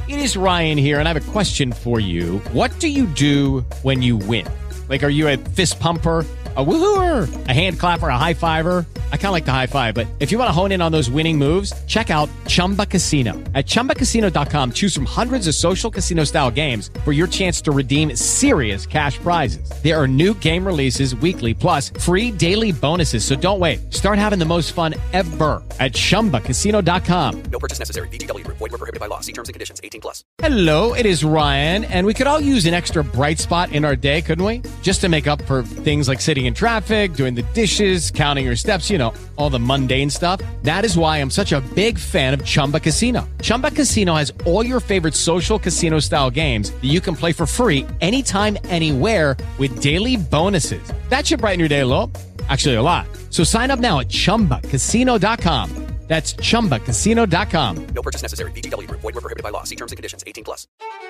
It is Ryan here, and I have a question for you. What do you do when you win? Like, are you a fist pumper, a woohooer, a hand clapper, a high fiver? I kind of like the high five, but if you want to hone in on those winning moves, check out Chumba Casino. At ChumbaCasino.com, choose from hundreds of social casino-style games for your chance to redeem serious cash prizes. There are new game releases weekly, plus free daily bonuses. So don't wait. Start having the most fun ever at ChumbaCasino.com. No purchase necessary. VGW Group. Void where prohibited by law. See terms and conditions. 18+. Hello, it is Ryan, and we could all use an extra bright spot in our day, couldn't we? Just to make up for things like sitting in traffic, doing the dishes, counting your steps, you know, all the mundane stuff. That is why I'm such a big fan of Chumba Casino. Chumba Casino has all your favorite social casino-style games that you can play for free anytime, anywhere with daily bonuses. That should brighten your day a little. Actually, a lot. So sign up now at ChumbaCasino.com. That's ChumbaCasino.com. No purchase necessary. VGW Group. Void where prohibited by law. See terms and conditions. 18+.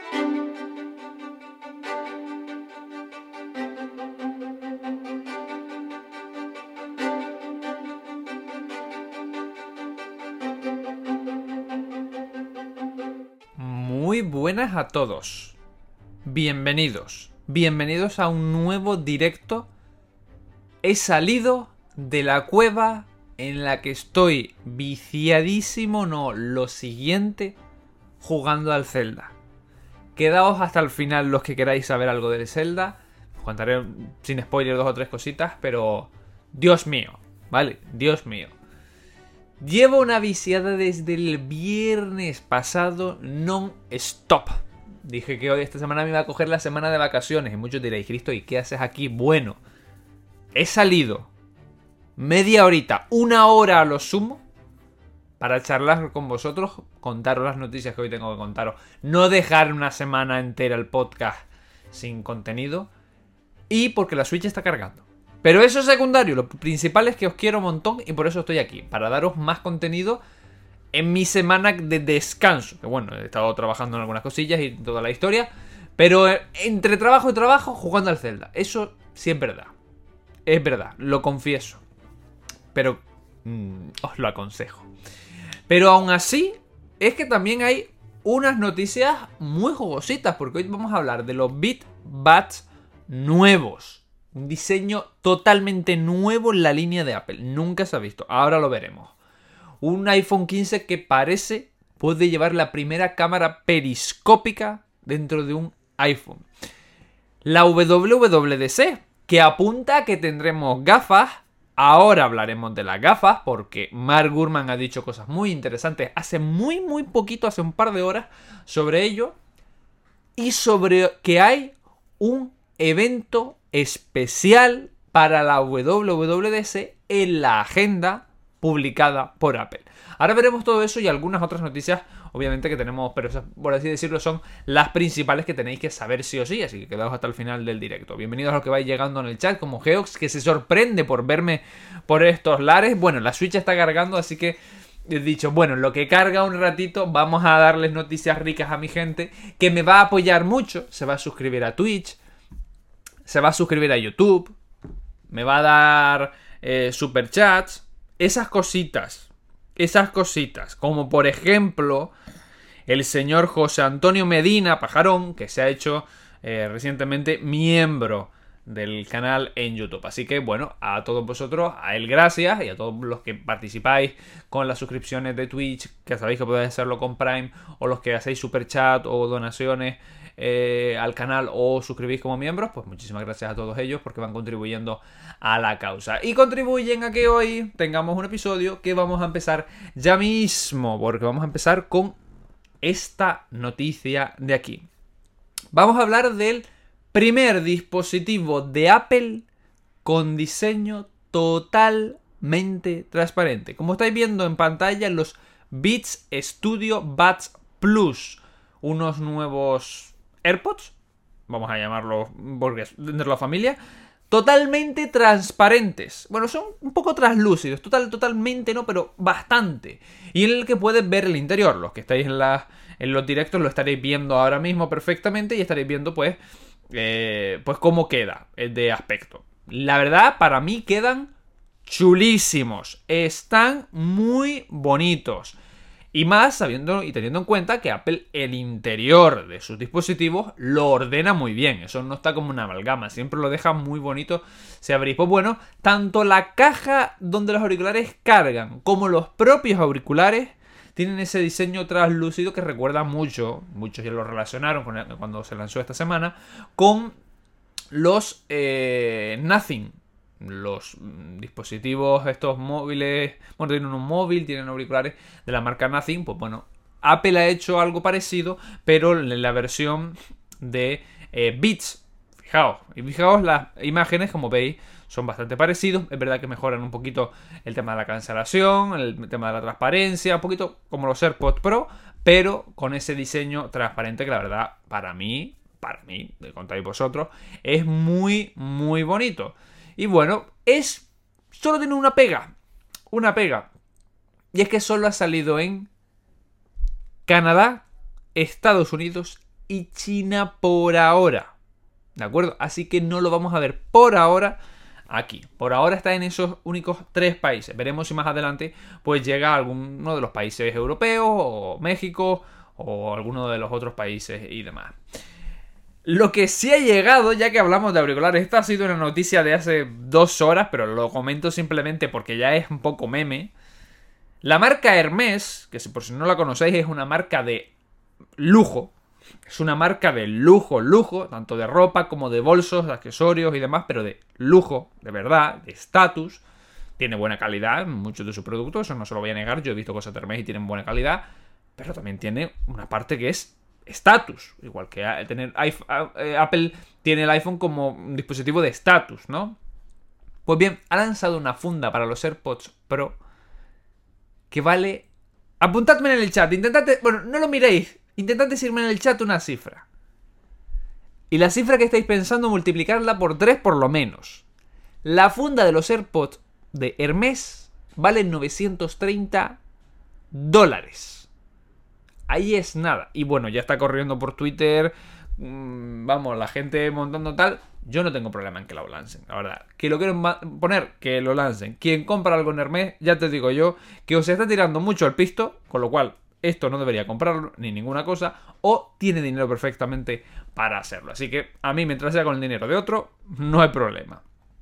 Muy buenas a todos. Bienvenidos a un nuevo directo. He salido de la cueva en la que estoy viciadísimo, no, lo siguiente, jugando al Zelda. Quedaos hasta el final los que queráis saber algo del Zelda. Os contaré sin spoiler 2 o 3 cositas, pero Dios mío, ¿vale? Dios mío. Llevo una viciada desde el viernes pasado non-stop. Dije que hoy, esta semana, me iba a coger la semana de vacaciones. Y muchos diréis, Cristo, ¿y qué haces aquí? Bueno, he salido media horita, 1 hora a lo sumo, para charlar con vosotros, contaros las noticias que hoy tengo que contaros. No dejar una semana entera el podcast sin contenido. Y porque la Switch está cargando. Pero eso es secundario, lo principal es que os quiero un montón y por eso estoy aquí, para daros más contenido en mi semana de descanso. Que bueno, he estado trabajando en algunas cosillas y toda la historia, pero entre trabajo y trabajo jugando al Zelda. Eso sí es verdad, lo confieso. Pero os lo aconsejo. Pero aún así, es que también hay unas noticias muy jugositas, porque hoy vamos a hablar de los Beat Buds nuevos. Un diseño totalmente nuevo en la línea de Apple. Nunca se ha visto. Ahora lo veremos. Un iPhone 15 que puede llevar la primera cámara periscópica dentro de un iPhone. La WWDC, que apunta a que tendremos gafas. Ahora hablaremos de las gafas, porque Mark Gurman ha dicho cosas muy interesantes hace muy poquito, hace un par de horas, sobre ello. Y sobre que hay un evento especial para la WWDC en la agenda publicada por Apple. Ahora veremos todo eso y algunas otras noticias, obviamente, que tenemos, pero esas, por así decirlo, son las principales que tenéis que saber sí o sí, así que quedaos hasta el final del directo. Bienvenidos a los que vais llegando en el chat, como Geox, que se sorprende por verme por estos lares. Bueno, la Switch está cargando, así que he dicho, bueno, lo que carga un ratito, vamos a darles noticias ricas a mi gente, que me va a apoyar mucho, se va a suscribir a Twitch, se va a suscribir a YouTube, me va a dar superchats, esas cositas, como por ejemplo el señor José Antonio Medina Pajarón, que se ha hecho recientemente miembro del canal en YouTube. Así que bueno, a todos vosotros, a él gracias, y a todos los que participáis con las suscripciones de Twitch, que sabéis que podéis hacerlo con Prime, o los que hacéis superchat o donaciones al canal o suscribís como miembros, pues muchísimas gracias a todos ellos porque van contribuyendo a la causa y contribuyen a que hoy tengamos un episodio que vamos a empezar ya mismo, porque vamos a empezar con esta noticia de aquí. Vamos a hablar del primer dispositivo de Apple con diseño totalmente transparente. Como estáis viendo en pantalla, los Beats Studio Buds Plus, unos nuevos AirPods, vamos a llamarlo porque es dentro de la familia, totalmente transparentes. Bueno, son un poco translúcidos, totalmente no, pero bastante. Y en el que puedes ver el interior. Los que estáis en los directos lo estaréis viendo ahora mismo perfectamente y estaréis viendo pues cómo queda de aspecto. La verdad, para mí quedan chulísimos. Están muy bonitos. Y más sabiendo y teniendo en cuenta que Apple, el interior de sus dispositivos, lo ordena muy bien. Eso no está como una amalgama, siempre lo deja muy bonito si abrís. Pues bueno, tanto la caja donde los auriculares cargan como los propios auriculares tienen ese diseño translúcido que recuerda mucho, muchos ya lo relacionaron cuando se lanzó esta semana, con los Nothing. Los dispositivos estos móviles, bueno, tienen un móvil, tienen auriculares de la marca Nothing, pues bueno, Apple ha hecho algo parecido, pero en la versión de Beats. Fijaos las imágenes, como veis, son bastante parecidos. Es verdad que mejoran un poquito el tema de la cancelación, el tema de la transparencia, un poquito como los AirPods Pro, pero con ese diseño transparente que la verdad, para mí, de contáis vosotros, es muy, muy bonito. Y bueno, solo tiene una pega. Y es que solo ha salido en Canadá, Estados Unidos y China por ahora. ¿De acuerdo? Así que no lo vamos a ver por ahora aquí. Por ahora está en esos únicos 3 países. Veremos si más adelante pues llega a alguno de los países europeos o México o alguno de los otros países y demás. Lo que sí ha llegado, ya que hablamos de auriculares, esta ha sido una noticia de hace 2 horas, pero lo comento simplemente porque ya es un poco meme. La marca Hermès, que por si no la conocéis, es una marca de lujo. Es una marca de lujo, tanto de ropa como de bolsos, de accesorios y demás, pero de lujo, de verdad, de estatus. Tiene buena calidad en muchos de sus productos, eso no se lo voy a negar. Yo he visto cosas de Hermès y tienen buena calidad, pero también tiene una parte que es estatus, igual que Apple tiene el iPhone como un dispositivo de estatus, ¿no? Pues bien, ha lanzado una funda para los AirPods Pro que vale... Apuntadme en el chat, bueno, no lo miréis, intentad decirme en el chat una cifra. Y la cifra que estáis pensando, multiplicarla por 3 por lo menos. La funda de los AirPods de Hermès vale $930. Ahí es nada. Y bueno, ya está corriendo por Twitter. Vamos, la gente montando tal. Yo no tengo problema en que lo lancen, la verdad. Que lo quieren poner, que lo lancen. Quien compra algo en Hermès, ya te digo yo, que os está tirando mucho el pisto, con lo cual esto no debería comprarlo, ni ninguna cosa, o tiene dinero perfectamente para hacerlo. Así que a mí, mientras sea con el dinero de otro, no hay problema.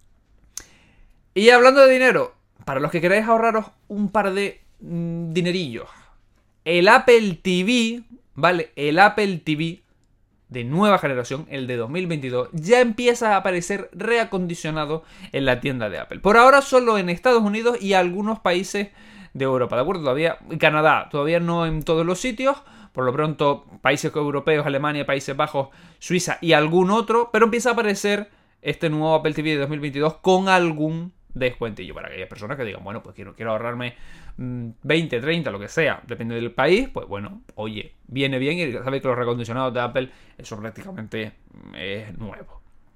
Y hablando de dinero, para los que queráis ahorraros un par de dinerillos, el Apple TV, ¿vale? El Apple TV de nueva generación, el de 2022, ya empieza a aparecer reacondicionado en la tienda de Apple. Por ahora solo en Estados Unidos y algunos países de Europa, ¿de acuerdo? Todavía Canadá, todavía no en todos los sitios. Por lo pronto, países europeos, Alemania, Países Bajos, Suiza y algún otro. Pero empieza a aparecer este nuevo Apple TV de 2022 con algún descuentillo para aquellas personas que digan, bueno, pues quiero ahorrarme 20, 30, lo que sea, depende del país. Pues bueno, oye, viene bien y sabéis que los recondicionados de Apple, eso prácticamente es nuevo.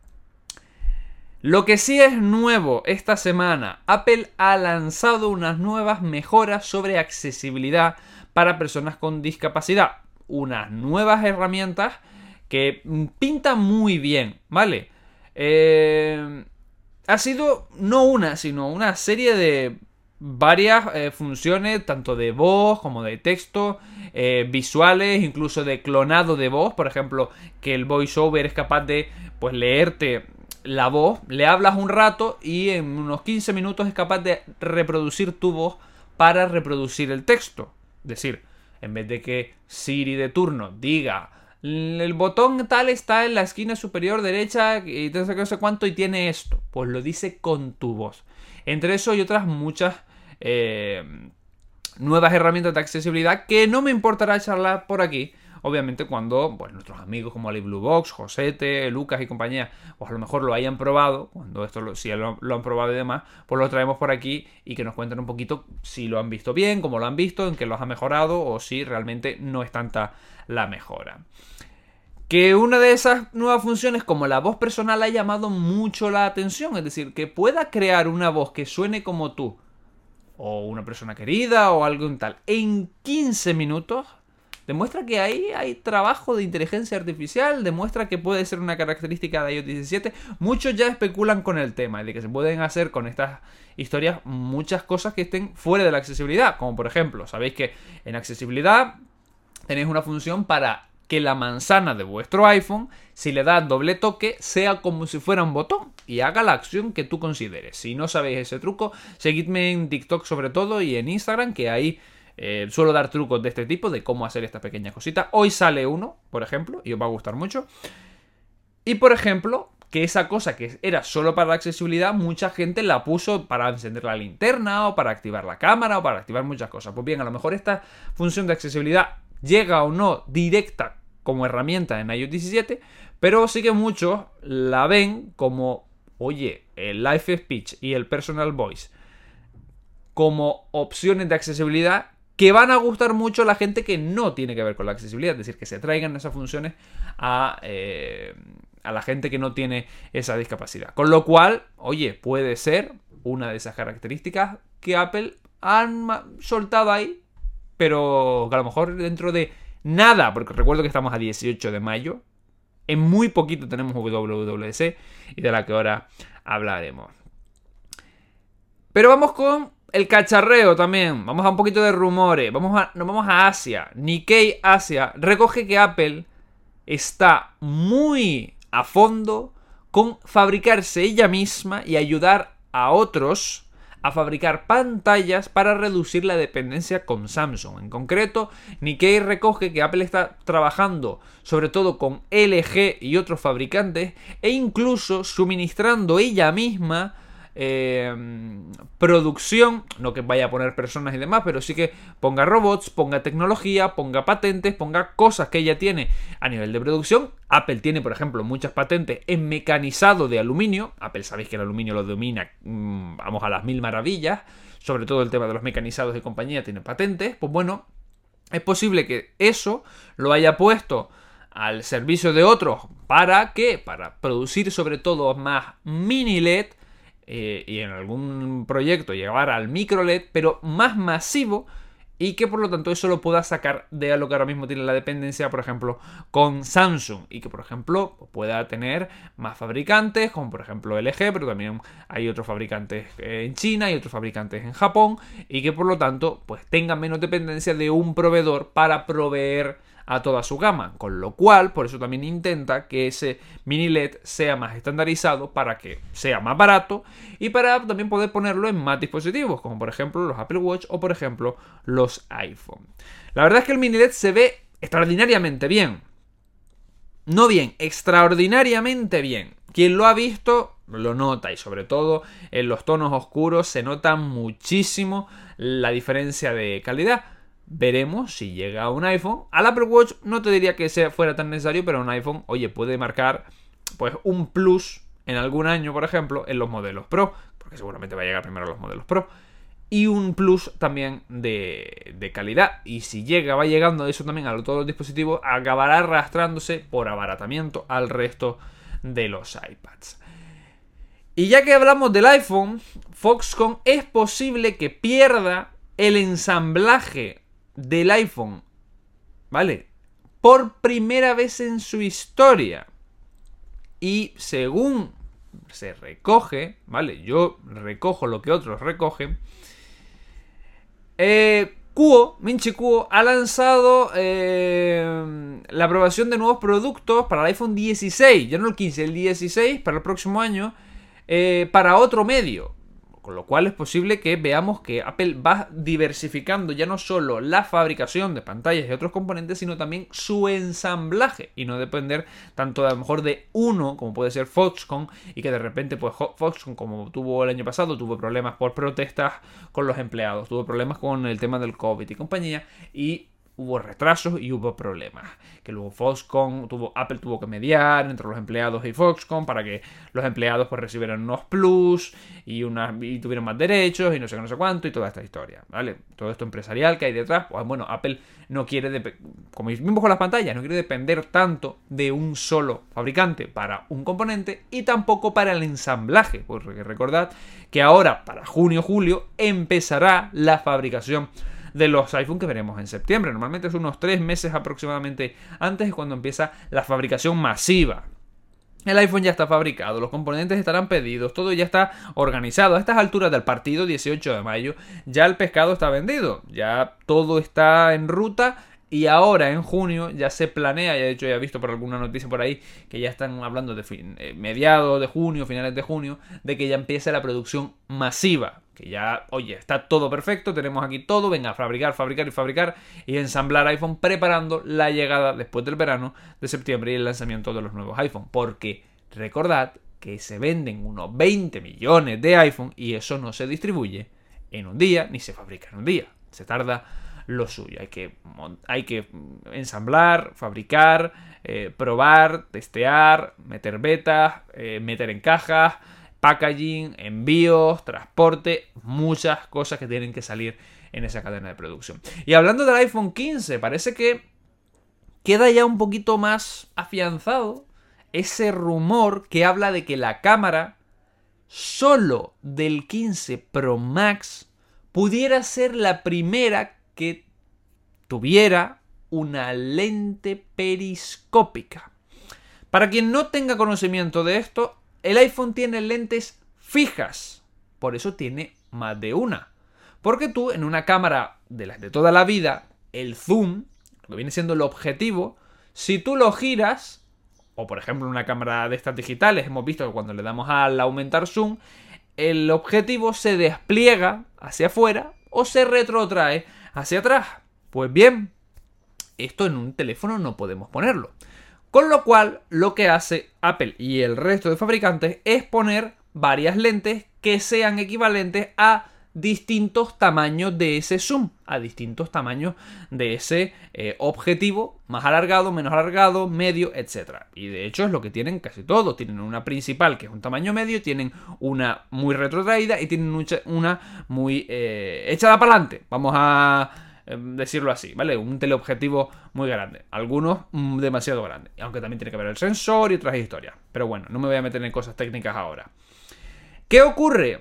Lo que sí es nuevo esta semana, Apple ha lanzado unas nuevas mejoras sobre accesibilidad para personas con discapacidad. Unas nuevas herramientas que pintan muy bien, ¿vale? Ha sido no una, sino una serie de varias funciones, tanto de voz como de texto, visuales, incluso de clonado de voz. Por ejemplo, que el voiceover es capaz de pues leerte la voz, le hablas un rato y en unos 15 minutos es capaz de reproducir tu voz para reproducir el texto. Es decir, en vez de que Siri de turno diga el botón tal está en la esquina superior derecha y no sé cuánto y tiene esto, pues lo dice con tu voz. Entre eso y otras muchas nuevas herramientas de accesibilidad que no me importará charlar por aquí. Obviamente cuando pues, nuestros amigos como Ali Blue Box, Josete, Lucas y compañía, pues a lo mejor lo hayan probado, cuando esto si lo han probado y demás, pues lo traemos por aquí y que nos cuenten un poquito si lo han visto bien, cómo lo han visto, en qué los ha mejorado o si realmente no es tanta la mejora. Que una de esas nuevas funciones como la voz personal ha llamado mucho la atención, es decir, que pueda crear una voz que suene como tú, o una persona querida o algo tal, en 15 minutos. demuestra que ahí hay trabajo de inteligencia artificial, demuestra que puede ser una característica de iOS 17. Muchos ya especulan con el tema de que se pueden hacer con estas historias muchas cosas que estén fuera de la accesibilidad, como por ejemplo, sabéis que en accesibilidad tenéis una función para que la manzana de vuestro iPhone, si le das doble toque, sea como si fuera un botón y haga la acción que tú consideres. Si no sabéis ese truco, seguidme en TikTok sobre todo y en Instagram, que ahí suelo dar trucos de este tipo, de cómo hacer estas pequeñas cositas. Hoy sale uno, por ejemplo, y os va a gustar mucho. Y por ejemplo, que esa cosa que era solo para la accesibilidad, mucha gente la puso para encender la linterna, o para activar la cámara, o para activar muchas cosas. Pues bien, a lo mejor esta función de accesibilidad llega o no directa como herramienta en iOS 17, pero sí que muchos la ven como, oye, el Live Speech y el Personal Voice como opciones de accesibilidad que van a gustar mucho a la gente que no tiene que ver con la accesibilidad, es decir, que se traigan esas funciones a la gente que no tiene esa discapacidad. Con lo cual, oye, puede ser una de esas características que Apple han soltado ahí, pero que a lo mejor dentro de nada, porque recuerdo que estamos a 18 de mayo, en muy poquito tenemos WWDC y de la que ahora hablaremos. Pero vamos con el cacharreo también, vamos a un poquito de rumores, nos vamos a Asia. Nikkei Asia recoge que Apple está muy a fondo con fabricarse ella misma y ayudar a otros a fabricar pantallas para reducir la dependencia con Samsung. En concreto, Nikkei recoge que Apple está trabajando sobre todo con LG y otros fabricantes e incluso suministrando ella misma producción, no que vaya a poner personas y demás, pero sí que ponga robots, ponga tecnología, ponga patentes, ponga cosas que ella tiene a nivel de producción. Apple tiene, por ejemplo, muchas patentes en mecanizado de aluminio. Apple sabéis que el aluminio lo domina, vamos, a las mil maravillas, sobre todo el tema de los mecanizados de compañía tiene patentes. Pues bueno, es posible que eso lo haya puesto al servicio de otros. ¿Para qué? Para producir sobre todo más mini LED, y en algún proyecto llegar al micro LED, pero más masivo, y que por lo tanto eso lo pueda sacar de lo que ahora mismo tiene la dependencia, por ejemplo, con Samsung, y que por ejemplo pueda tener más fabricantes, como por ejemplo LG, pero también hay otros fabricantes en China y otros fabricantes en Japón, y que por lo tanto pues tenga menos dependencia de un proveedor para proveer a toda su gama, con lo cual por eso también intenta que ese mini LED sea más estandarizado para que sea más barato y para también poder ponerlo en más dispositivos, como por ejemplo los Apple Watch o por ejemplo los iPhone. La verdad es que el mini LED se ve extraordinariamente bien, no bien, extraordinariamente bien. Quien lo ha visto lo nota, y sobre todo en los tonos oscuros se nota muchísimo la diferencia de calidad. Veremos si llega a un iPhone. Al Apple Watch no te diría que fuera tan necesario, pero un iPhone, oye, puede marcar pues un plus en algún año, por ejemplo, en los modelos Pro, porque seguramente va a llegar primero a los modelos Pro, y un plus también de calidad. Y si va llegando eso también a todos los dispositivos, acabará arrastrándose por abaratamiento al resto de los iPads. Y ya que hablamos del iPhone, Foxconn es posible que pierda el ensamblaje del iPhone, ¿vale? Por primera vez en su historia. Y según se recoge, ¿vale? Yo recojo lo que otros recogen. Ming-Chi Kuo ha lanzado la aprobación de nuevos productos para el iPhone 16, ya no el 15, el 16 para el próximo año, para otro medio. Con lo cual es posible que veamos que Apple va diversificando ya no solo la fabricación de pantallas y otros componentes, sino también su ensamblaje, y no depender tanto a lo mejor de uno, como puede ser Foxconn, y que de repente pues Foxconn, como tuvo el año pasado, tuvo problemas por protestas con los empleados, tuvo problemas con el tema del COVID y compañía, y hubo retrasos y hubo problemas. Que luego Apple tuvo que mediar entre los empleados y Foxconn para que los empleados pues recibieran unos plus y tuvieran más derechos y no sé cuánto y toda esta historia, ¿vale? Todo esto empresarial que hay detrás, pues bueno, Apple no quiere, como vimos con las pantallas, no quiere depender tanto de un solo fabricante para un componente y tampoco para el ensamblaje, porque recordad que ahora para junio-julio empezará la fabricación de los iPhone que veremos en septiembre. Normalmente es unos 3 meses aproximadamente antes, es cuando empieza la fabricación masiva. El iPhone ya está fabricado, los componentes estarán pedidos, todo ya está organizado. A estas alturas del partido, 18 de mayo, ya el pescado está vendido, ya todo está en ruta y ahora en junio ya se planea, y de hecho ya he visto por alguna noticia por ahí que ya están hablando de mediados de junio, finales de junio, de que ya empiece la producción masiva. Que ya, oye, está todo perfecto, tenemos aquí todo, venga a fabricar y ensamblar iPhone, preparando la llegada después del verano de septiembre y el lanzamiento de los nuevos iPhone. Porque recordad que se venden unos 20 millones de iPhone y eso no se distribuye en un día, ni se fabrica en un día. Se tarda lo suyo. Hay que ensamblar, fabricar, probar, testear, meter betas, meter en cajas, packaging, envíos, transporte, muchas cosas que tienen que salir en esa cadena de producción. Y hablando del iPhone 15, parece que queda ya un poquito más afianzado ese rumor que habla de que la cámara solo del 15 Pro Max pudiera ser la primera que tuviera una lente periscópica. Para quien no tenga conocimiento de esto, el iPhone tiene lentes fijas, por eso tiene más de una. Porque tú en una cámara de las de toda la vida, el zoom, lo que viene siendo el objetivo, si tú lo giras, o por ejemplo en una cámara de estas digitales, hemos visto que cuando le damos al aumentar zoom, el objetivo se despliega hacia afuera o se retrotrae hacia atrás. Pues bien, esto en un teléfono no podemos ponerlo. Con lo cual, lo que hace Apple y el resto de fabricantes es poner varias lentes que sean equivalentes a distintos tamaños de ese zoom, a distintos tamaños de ese objetivo, más alargado, menos alargado, medio, etc. Y de hecho es lo que tienen casi todos. Tienen una principal que es un tamaño medio, tienen una muy retrotraída y tienen una muy echada para adelante. Vamos a decirlo así, ¿vale? Un teleobjetivo muy grande. Algunos demasiado grandes. Aunque también tiene que ver el sensor y otras historias. Pero bueno, no me voy a meter en cosas técnicas ahora. ¿Qué ocurre?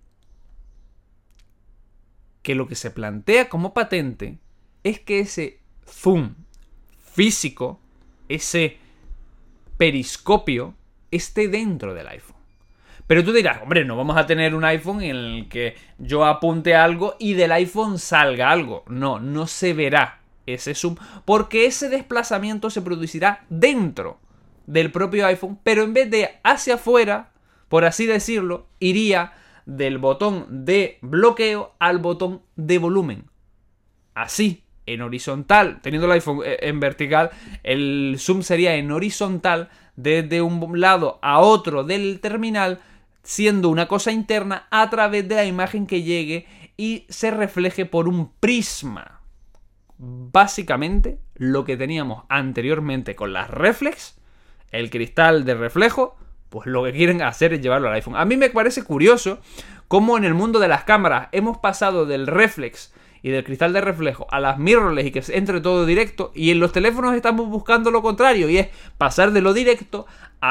Que lo que se plantea como patente es que ese zoom físico, ese periscopio, esté dentro del iPhone. Pero tú dirás, hombre, no vamos a tener un iPhone en el que yo apunte algo y del iPhone salga algo. No, no se verá ese zoom porque ese desplazamiento se producirá dentro del propio iPhone, pero en vez de hacia afuera, por así decirlo, iría del botón de bloqueo al botón de volumen. Así, en horizontal, teniendo el iPhone en vertical, el zoom sería en horizontal desde un lado a otro del terminal, siendo una cosa interna a través de la imagen que llegue y se refleje por un prisma. Básicamente, lo que teníamos anteriormente con las reflex, el cristal de reflejo, pues lo que quieren hacer es llevarlo al iPhone. A mí me parece curioso cómo en el mundo de las cámaras hemos pasado del reflex y del cristal de reflejo a las mirrorless y que entre todo directo, y en los teléfonos estamos buscando lo contrario, y es pasar de lo directo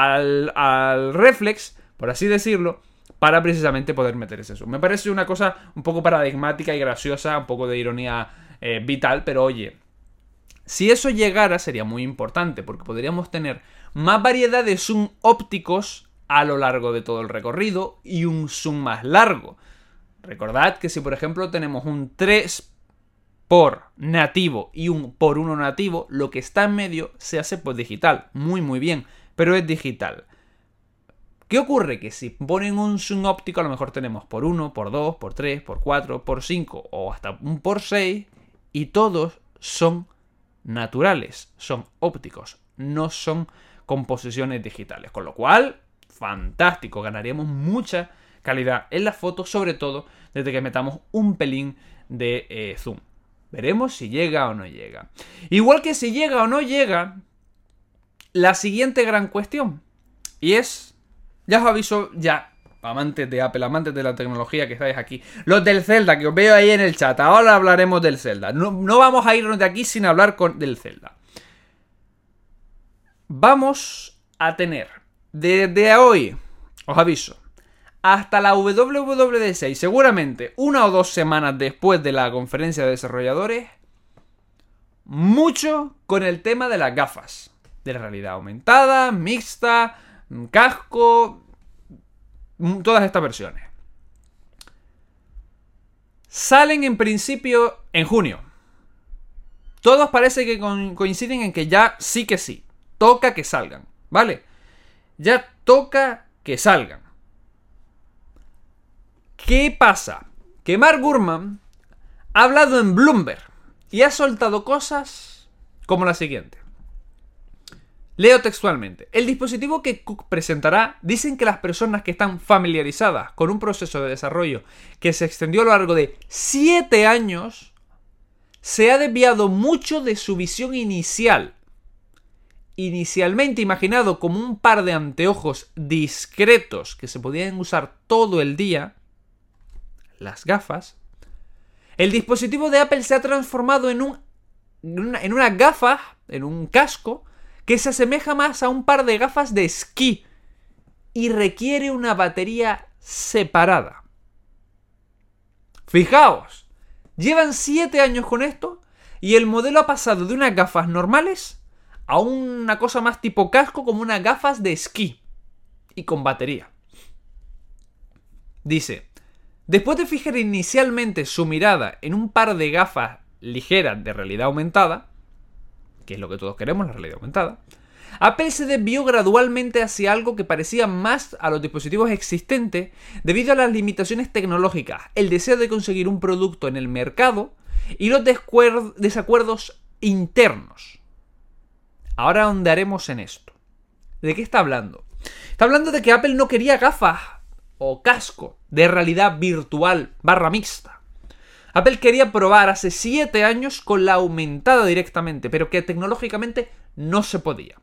al reflex, por así decirlo, para precisamente poder meter ese zoom. Me parece una cosa un poco paradigmática y graciosa, un poco de ironía vital, pero oye, si eso llegara sería muy importante, porque podríamos tener más variedad de zoom ópticos a lo largo de todo el recorrido y un zoom más largo. Recordad que si por ejemplo tenemos un 3x nativo y un x 1 nativo, lo que está en medio se hace pues digital, muy bien, pero es digital. ¿Qué ocurre? Que si ponen un zoom óptico a lo mejor tenemos x 1, x 2, x 3, x 4, x 5 o hasta un x 6 y todos son naturales, son ópticos, no son composiciones digitales, con lo cual, fantástico, ganaríamos mucha calidad en las fotos, sobre todo desde que metamos un pelín de zoom. Veremos si llega o no llega. Igual que si llega o no llega, la siguiente gran cuestión, y es, ya os aviso, ya, amantes de Apple, amantes de la tecnología que estáis aquí, los del Zelda, que os veo ahí en el chat, ahora hablaremos del Zelda. No vamos a irnos de aquí sin hablar del Zelda. Vamos a tener, desde hoy, os aviso, hasta la WWDC y seguramente 1 o 2 semanas después de la conferencia de desarrolladores, mucho con el tema de las gafas. De la realidad aumentada, mixta, casco, todas estas versiones. Salen en principio en junio. Todos parece que coinciden en que ya sí que sí. Toca que salgan, ¿vale? Ya toca que salgan. ¿Qué pasa? Que Mark Gurman ha hablado en Bloomberg y ha soltado cosas como la siguiente. Leo textualmente. El dispositivo que Cook presentará, dicen que las personas que están familiarizadas con un proceso de desarrollo que se extendió a lo largo de 7 años, se ha desviado mucho de su visión inicial. Inicialmente imaginado como un par de anteojos discretos que se podían usar todo el día, las gafas, el dispositivo de Apple se ha transformado en una gafa, en un casco, que se asemeja más a un par de gafas de esquí y requiere una batería separada. Fijaos, llevan 7 años con esto y el modelo ha pasado de unas gafas normales a una cosa más tipo casco, como unas gafas de esquí y con batería. Dice, después de fijar inicialmente su mirada en un par de gafas ligeras de realidad aumentada, que es lo que todos queremos, la realidad aumentada, Apple se desvió gradualmente hacia algo que parecía más a los dispositivos existentes debido a las limitaciones tecnológicas, el deseo de conseguir un producto en el mercado y los desacuerdos internos. Ahora ahondaremos en esto. ¿De qué está hablando? Está hablando de que Apple no quería gafas o casco de realidad virtual / mixta. Apple quería probar hace 7 años con la aumentada directamente, pero que tecnológicamente no se podía.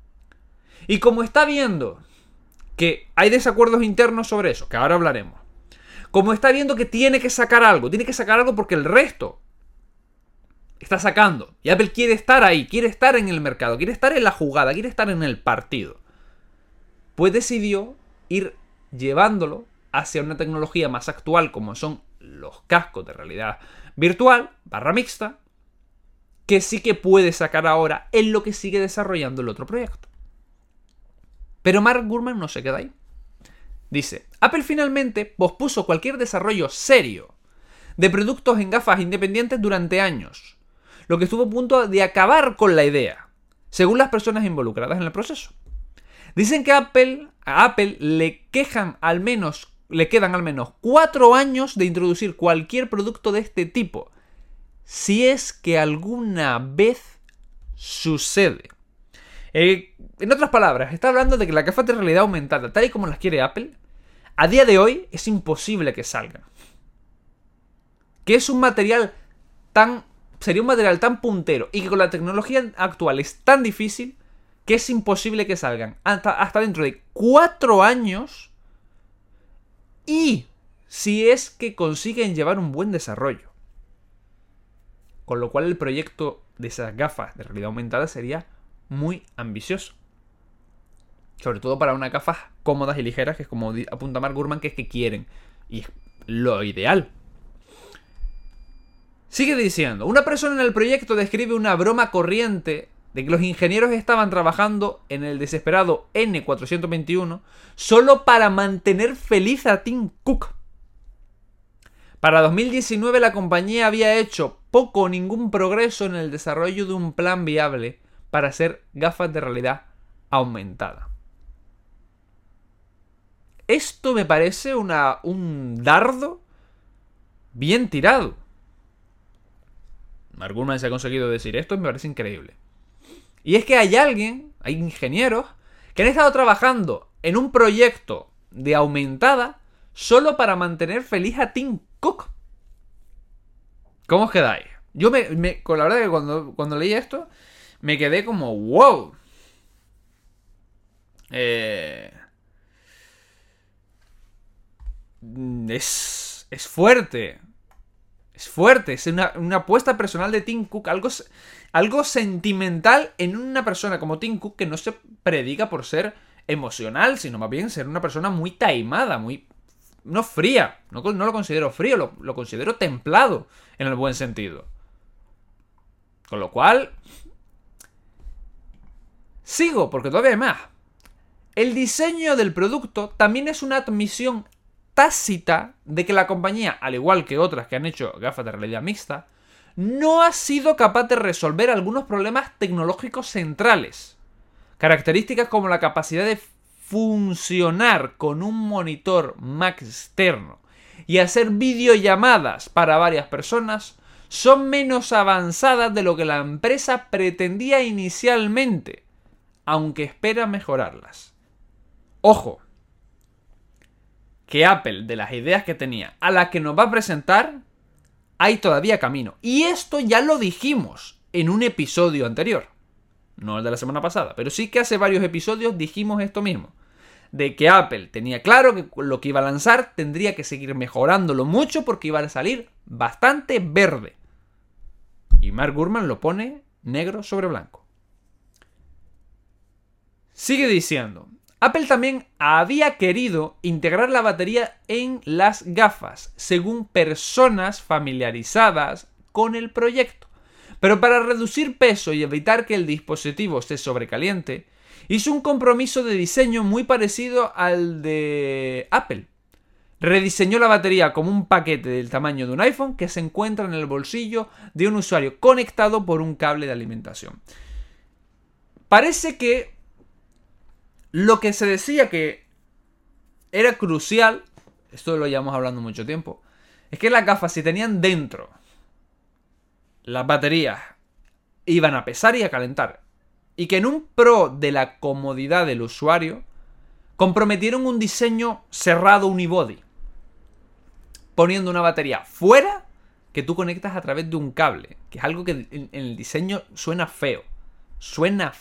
Y como está viendo que hay desacuerdos internos sobre eso, que ahora hablaremos, como está viendo que tiene que sacar algo porque el resto está sacando, y Apple quiere estar ahí, quiere estar en el mercado, quiere estar en la jugada, quiere estar en el partido, pues decidió ir llevándolo hacia una tecnología más actual como son los cascos de realidad virtual / mixta, que sí que puede sacar ahora en lo que sigue desarrollando el otro proyecto. Pero Mark Gurman no se queda ahí. Dice, Apple finalmente pospuso cualquier desarrollo serio de productos en gafas independientes durante años, lo que estuvo a punto de acabar con la idea, según las personas involucradas en el proceso. Dicen que a Apple le quedan al menos 4 años de introducir cualquier producto de este tipo, si es que alguna vez sucede. En otras palabras, está hablando de que las gafas de realidad aumentada, tal y como las quiere Apple, a día de hoy es imposible que salgan. Que es un material sería un material tan puntero y que con la tecnología actual es tan difícil que es imposible que salgan hasta dentro de 4 años, y si es que consiguen llevar un buen desarrollo. Con lo cual el proyecto de esas gafas de realidad aumentada sería muy ambicioso. Sobre todo para unas gafas cómodas y ligeras, que es como apunta Mark Gurman, que es que quieren. Y es lo ideal. Sigue diciendo, una persona en el proyecto describe una broma corriente de que los ingenieros estaban trabajando en el desesperado N421 solo para mantener feliz a Tim Cook. Para 2019 la compañía había hecho poco o ningún progreso en el desarrollo de un plan viable para hacer gafas de realidad aumentada. Esto me parece un dardo bien tirado. Mark Gurman se ha conseguido decir esto y me parece increíble. Y es que hay ingenieros, que han estado trabajando en un proyecto de aumentada solo para mantener feliz a Tim Cook. ¿Cómo os quedáis? Yo con la verdad que cuando leí esto me quedé como wow. Es fuerte. Es fuerte. Es una apuesta personal de Tim Cook. Algo sentimental en una persona como Tim Cook, que no se predica por ser emocional, sino más bien ser una persona muy taimada, muy no fría, no lo considero frío, lo considero templado en el buen sentido. Con lo cual, sigo, porque todavía hay más. El diseño del producto también es una admisión tácita de que la compañía, al igual que otras que han hecho gafas de realidad mixta, no ha sido capaz de resolver algunos problemas tecnológicos centrales. Características como la capacidad de funcionar con un monitor Mac externo y hacer videollamadas para varias personas son menos avanzadas de lo que la empresa pretendía inicialmente, aunque espera mejorarlas. Ojo, que Apple, de las ideas que tenía a las que nos va a presentar, hay todavía camino. Y esto ya lo dijimos en un episodio anterior. No el de la semana pasada, pero sí que hace varios episodios dijimos esto mismo. De que Apple tenía claro que lo que iba a lanzar tendría que seguir mejorándolo mucho porque iba a salir bastante verde. Y Mark Gurman lo pone negro sobre blanco. Sigue diciendo, Apple también había querido integrar la batería en las gafas, según personas familiarizadas con el proyecto. Pero para reducir peso y evitar que el dispositivo se sobrecaliente, hizo un compromiso de diseño muy parecido al de Apple. Rediseñó la batería como un paquete del tamaño de un iPhone que se encuentra en el bolsillo de un usuario conectado por un cable de alimentación. Parece que lo que se decía que era crucial, esto lo llevamos hablando mucho tiempo, es que las gafas, si tenían dentro las baterías, iban a pesar y a calentar. Y que en un pro de la comodidad del usuario, comprometieron un diseño cerrado unibody, poniendo una batería fuera que tú conectas a través de un cable, que es algo que en el diseño suena feo. Suena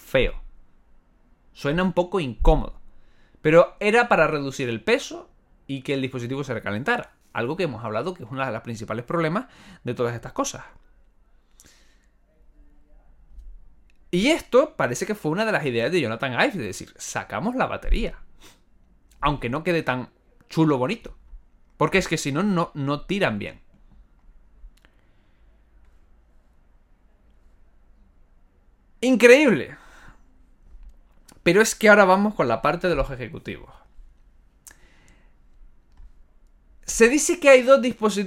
un poco incómodo. Pero era para reducir el peso y que el dispositivo se recalentara. Algo que hemos hablado que es uno de los principales problemas de todas estas cosas. Y esto parece que fue una de las ideas de Jonathan Ive, de decir, sacamos la batería. Aunque no quede tan chulo bonito. Porque es que si no, no tiran bien. Increíble. Pero es que ahora vamos con la parte de los ejecutivos. Se dice que hay dos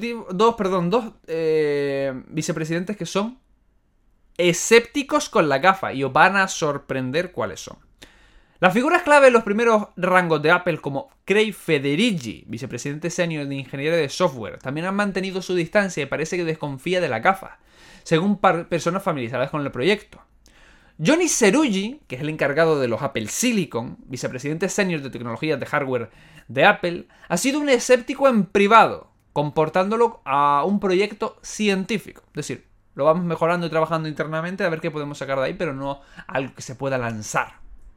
vicepresidentes que son escépticos con la gafa y os van a sorprender cuáles son. Las figuras clave en los primeros rangos de Apple, como Craig Federighi, vicepresidente senior de ingeniería de software, también han mantenido su distancia y parece que desconfía de la gafa, según personas familiarizadas con el proyecto. Johnny Cerulli, que es el encargado de los Apple Silicon, vicepresidente senior de tecnologías de hardware de Apple, ha sido un escéptico en privado, comportándolo a un proyecto científico. Es decir, lo vamos mejorando y trabajando internamente a ver qué podemos sacar de ahí, pero no algo que se pueda lanzar.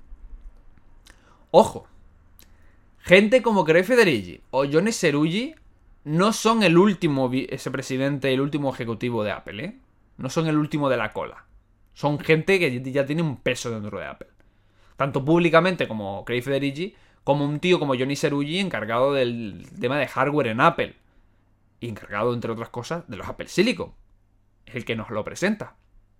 Ojo, gente como Craig Federighi o Johnny Cerulli no son el último vicepresidente, el último ejecutivo de Apple, ¿eh? No son el último de la cola. Son gente que ya tiene un peso dentro de Apple. Tanto públicamente como Craig Federighi, como un tío como Johnny Cerulli, encargado del tema de hardware en Apple. Y encargado, entre otras cosas, de los Apple Silicon. Es el que nos lo presenta.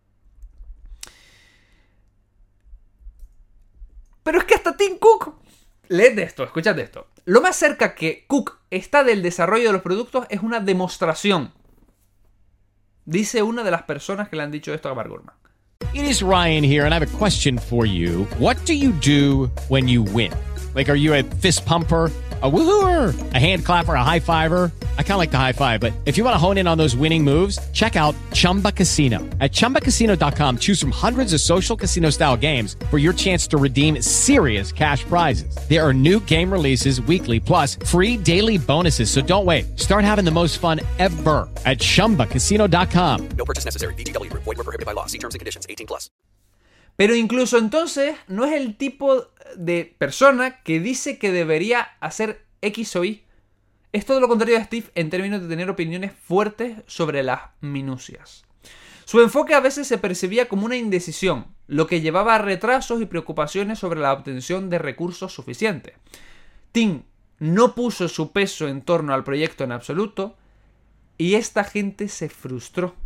Pero es que hasta Tim Cook... Leed esto, escuchad esto. Lo más cerca que Cook está del desarrollo de los productos es una demostración. Dice una de las personas que le han dicho esto a Mark Gurman. It is Ryan here, and I have a question for you. What do you do when you win? Like, are you a fist pumper, a woohooer, a hand clapper, a high fiver? I kind of like the high five, but if you want to hone in on those winning moves, check out Chumba Casino. At ChumbaCasino.com, choose from hundreds of social casino-style games for your chance to redeem serious cash prizes. There are new game releases weekly, plus free daily bonuses, so don't wait. Start having the most fun ever at ChumbaCasino.com. No purchase necessary. VGW Group. Void where prohibited by law. See terms and conditions. 18+. Pero incluso entonces no es el tipo de persona que dice que debería hacer X o Y. Es todo lo contrario a Steve en términos de tener opiniones fuertes sobre las minucias. Su enfoque a veces se percibía como una indecisión, lo que llevaba a retrasos y preocupaciones sobre la obtención de recursos suficientes. Tim no puso su peso en torno al proyecto en absoluto y esta gente se frustró.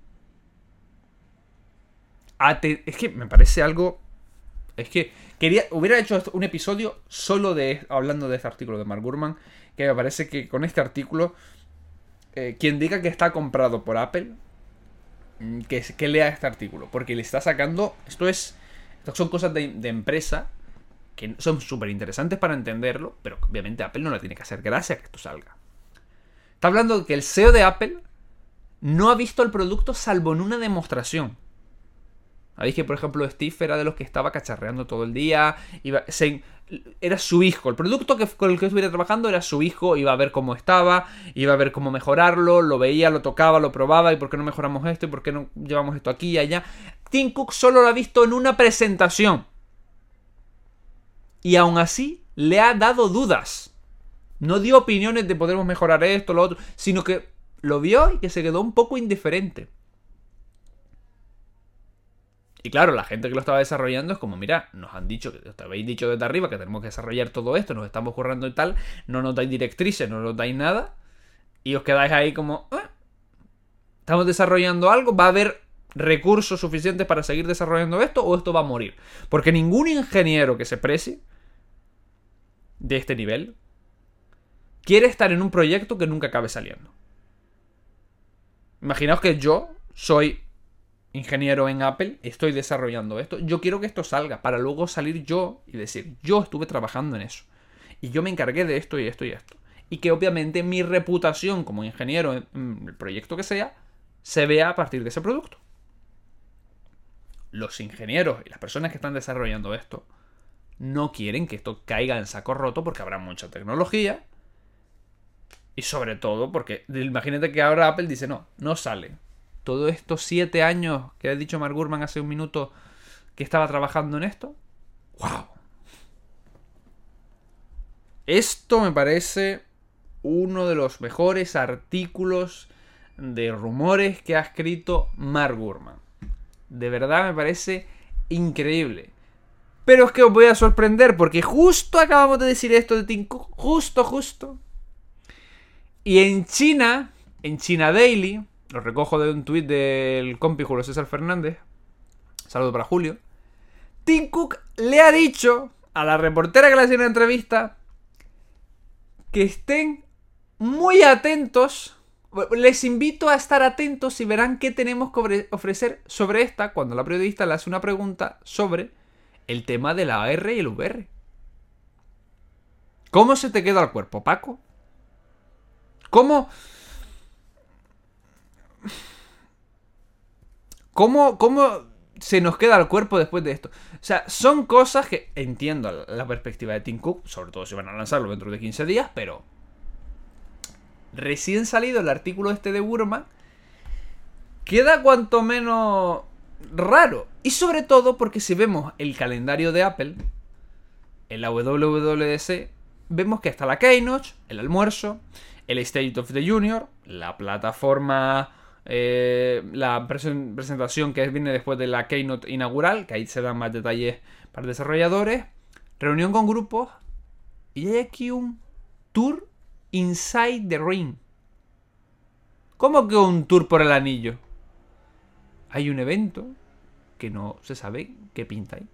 Es que me parece algo... Es que hubiera hecho un episodio solo hablando de este artículo de Mark Gurman, que me parece que con este artículo, quien diga que está comprado por Apple, que lea este artículo, porque le está sacando... Estas son cosas de empresa que son súper interesantes para entenderlo, pero obviamente Apple no le tiene que hacer gracia que esto salga. Está hablando de que el CEO de Apple no ha visto el producto salvo en una demostración. Sabéis que, por ejemplo, Steve era de los que estaba cacharreando todo el día. Era su hijo. El producto con el que estuviera trabajando era su hijo. Iba a ver cómo estaba. Iba a ver cómo mejorarlo. Lo veía, lo tocaba, lo probaba. ¿Y por qué no mejoramos esto? ¿Y por qué no llevamos esto aquí y allá? Tim Cook solo lo ha visto en una presentación. Y aún así le ha dado dudas. No dio opiniones de podemos mejorar esto, lo otro. Sino que lo vio y que se quedó un poco indiferente. Y claro, la gente que lo estaba desarrollando es como, mira, nos han dicho, que os habéis dicho desde arriba que tenemos que desarrollar todo esto, nos estamos currando y tal, no nos dais directrices, no nos dais nada, y os quedáis ahí como, estamos desarrollando algo, va a haber recursos suficientes para seguir desarrollando esto o esto va a morir. Porque ningún ingeniero que se precie de este nivel quiere estar en un proyecto que nunca acabe saliendo. Imaginaos que yo soy ingeniero en Apple, estoy desarrollando esto, yo quiero que esto salga para luego salir yo y decir, yo estuve trabajando en eso y yo me encargué de esto y esto y esto, y que obviamente mi reputación como ingeniero en el proyecto que sea se vea a partir de ese producto. Los ingenieros y las personas que están desarrollando esto no quieren que esto caiga en saco roto porque habrá mucha tecnología y sobre todo porque imagínate que ahora Apple dice no sale. Todos estos 7 años que ha dicho Mark Gurman hace un minuto que estaba trabajando en esto. ¡Wow! Esto me parece uno de los mejores artículos de rumores que ha escrito Mark Gurman. De verdad me parece increíble. Pero es que os voy a sorprender porque justo acabamos de decir esto de Tim Cook. Justo. Y en China Daily... Lo recojo de un tuit del compi Julio César Fernández. Saludo para Julio. Tim Cook le ha dicho a la reportera que le hacía una entrevista que estén muy atentos. Les invito a estar atentos y verán qué tenemos que ofrecer sobre esta cuando la periodista le hace una pregunta sobre el tema de la AR y el VR. ¿Cómo se te queda el cuerpo, Paco? ¿Cómo se nos queda el cuerpo después de esto? O sea, son cosas que entiendo la perspectiva de Tim Cook, sobre todo si van a lanzarlo dentro de 15 días, pero recién salido el artículo este de Gurman queda cuanto menos raro. Y sobre todo porque si vemos el calendario de Apple en la WWDC, vemos que está la Keynote, el almuerzo, el State of the Union, la plataforma... la presentación que viene después de la keynote inaugural, que ahí se dan más detalles para desarrolladores, reunión con grupos y hay aquí un tour inside the ring. ¿Cómo que un tour por el anillo? Hay un evento que no se sabe qué pinta ahí.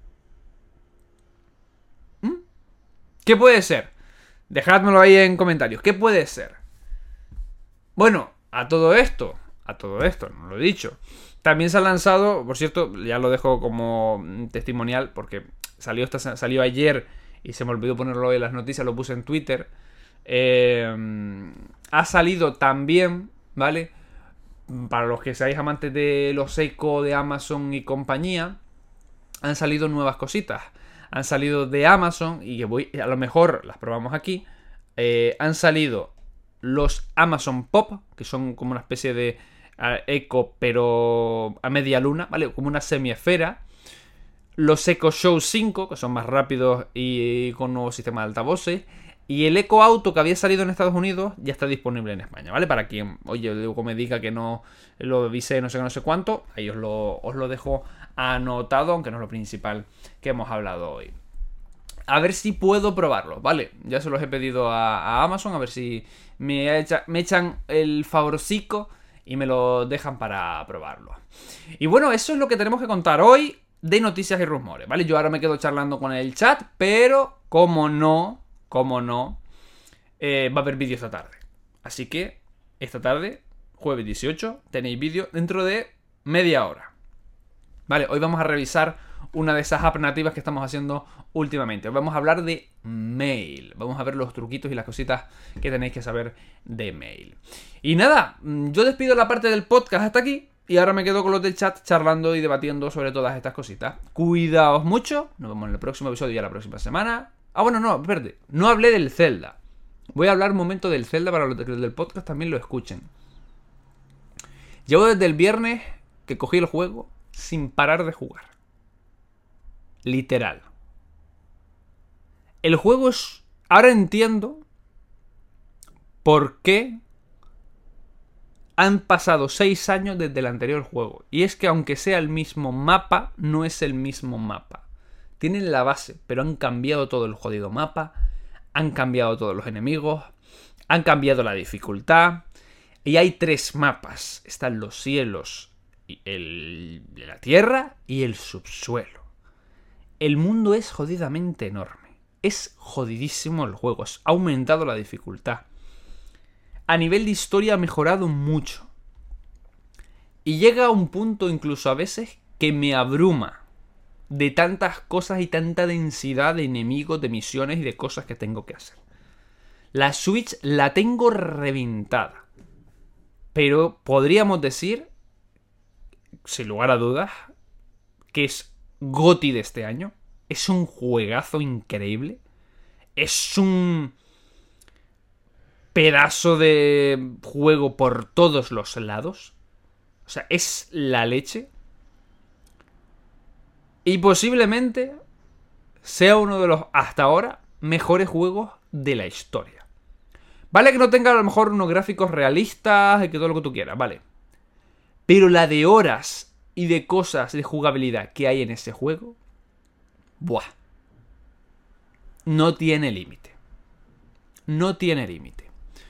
¿Qué puede ser? Dejádmelo ahí en comentarios. ¿Qué puede ser? Bueno, a todo esto, no lo he dicho. También se ha lanzado, por cierto, ya lo dejo como testimonial porque salió ayer y se me olvidó ponerlo hoy en las noticias, lo puse en Twitter. Ha salido también, ¿vale? Para los que seáis amantes de los Echo de Amazon y compañía, han salido nuevas cositas. Han salido de Amazon y a lo mejor las probamos aquí. Han salido los Amazon Pop, que son como una especie de Echo, pero a media luna, ¿vale? Como una semiesfera. Los Echo Show 5, que son más rápidos y con nuevo sistema de altavoces. Y el Echo Auto, que había salido en Estados Unidos, ya está disponible en España, ¿vale? Para quien, oye, luego me diga que no lo avisé, no sé qué, no sé cuánto, ahí os lo dejo anotado, aunque no es lo principal que hemos hablado hoy. a ver si puedo probarlo, ¿vale? Ya se los he pedido a Amazon, a ver si me echan el favorcico y me lo dejan para probarlo. Y bueno, eso es lo que tenemos que contar hoy de noticias y rumores, ¿vale? Yo ahora me quedo charlando con el chat, pero como no, va a haber vídeo esta tarde. Así que esta tarde, jueves 18, tenéis vídeo dentro de media hora. Vale, hoy vamos a revisar una de esas apps nativas que estamos haciendo últimamente. Hoy vamos a hablar de Mail. Vamos a ver los truquitos y las cositas que tenéis que saber de Mail. Y nada, yo despido la parte del podcast hasta aquí. Y ahora me quedo con los del chat charlando y debatiendo sobre todas estas cositas. Cuidaos mucho. Nos vemos en el próximo episodio ya la próxima semana. Ah, bueno, no, espérate. No hablé del Zelda. Voy a hablar un momento del Zelda para los del podcast también lo escuchen. Llevo desde el viernes que cogí el juego sin parar de jugar. Literal. El juego es... Ahora entiendo por qué han pasado 6 años desde el anterior juego. Y es que aunque sea el mismo mapa, no es el mismo mapa. Tienen la base, pero han cambiado todo el jodido mapa. Han cambiado todos los enemigos. Han cambiado la dificultad. Y hay 3 mapas. Están los cielos, la tierra y el subsuelo. El mundo es jodidamente enorme. Es jodidísimo el juego. Ha aumentado la dificultad. A nivel de historia ha mejorado mucho. Y llega a un punto incluso a veces que me abruma de tantas cosas y tanta densidad de enemigos, de misiones y de cosas que tengo que hacer. La Switch la tengo reventada. Pero podríamos decir, sin lugar a dudas, que es GOTY de este año. Es un juegazo increíble. Es un pedazo de juego por todos los lados. O sea, es la leche. Y posiblemente sea uno de los, hasta ahora, mejores juegos de la historia. Vale que no tenga a lo mejor unos gráficos realistas y que todo lo que tú quieras, vale. Pero la de horas y de cosas de jugabilidad que hay en ese juego, ¡buah! No tiene límite. No tiene límite.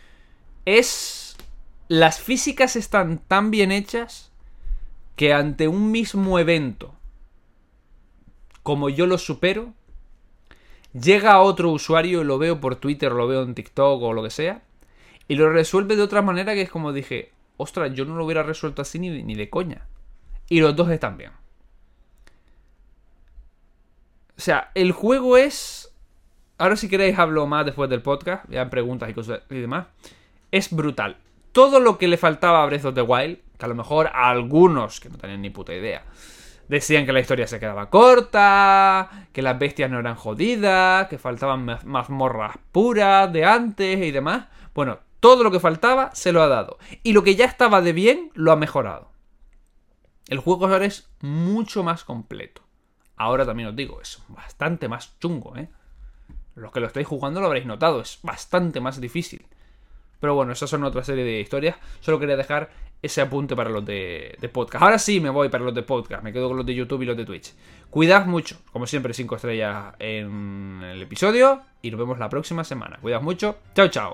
Las físicas están tan bien hechas que ante un mismo evento, como yo lo supero, llega a otro usuario, lo veo por Twitter, lo veo en TikTok o lo que sea, y lo resuelve de otra manera que es como dije, ostras, yo no lo hubiera resuelto así ni de coña. Y los dos están bien. O sea, el juego es... Ahora si queréis hablo más después del podcast, ya en preguntas y cosas y demás. Es brutal. Todo lo que le faltaba a Breath of the Wild, que a lo mejor a algunos, que no tenían ni puta idea, decían que la historia se quedaba corta, que las bestias no eran jodidas, que faltaban mazmorras puras de antes y demás. Bueno, todo lo que faltaba se lo ha dado. Y lo que ya estaba de bien, lo ha mejorado. El juego ahora es mucho más completo. Ahora también os digo, es bastante más chungo, ¿eh? Los que lo estáis jugando lo habréis notado, es bastante más difícil. Pero bueno, esas son otra serie de historias. Solo quería dejar ese apunte para los de podcast. Ahora sí me voy para los de podcast. Me quedo con los de YouTube y los de Twitch. Cuidad mucho. Como siempre, 5 estrellas en el episodio. Y nos vemos la próxima semana. Cuidad mucho. Chao, chao.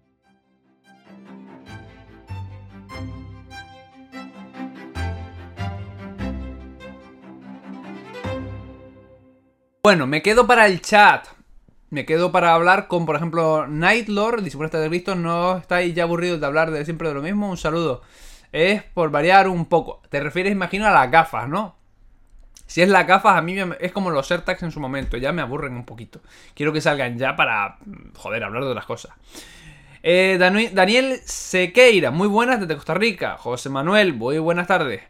Bueno, me quedo para el chat. Me quedo para hablar con, por ejemplo, Nightlord. Dice, buenas tardes, Cristo. ¿No estáis ya aburridos de hablar de siempre de lo mismo? Un saludo. Es por variar un poco. Te refieres, imagino, a las gafas, ¿no? Si es las gafas, a mí es como los AirTags en su momento. Ya me aburren un poquito. Quiero que salgan ya para, joder, hablar de otras cosas. Daniel Sequeira, muy buenas desde Costa Rica. José Manuel, muy buenas tardes.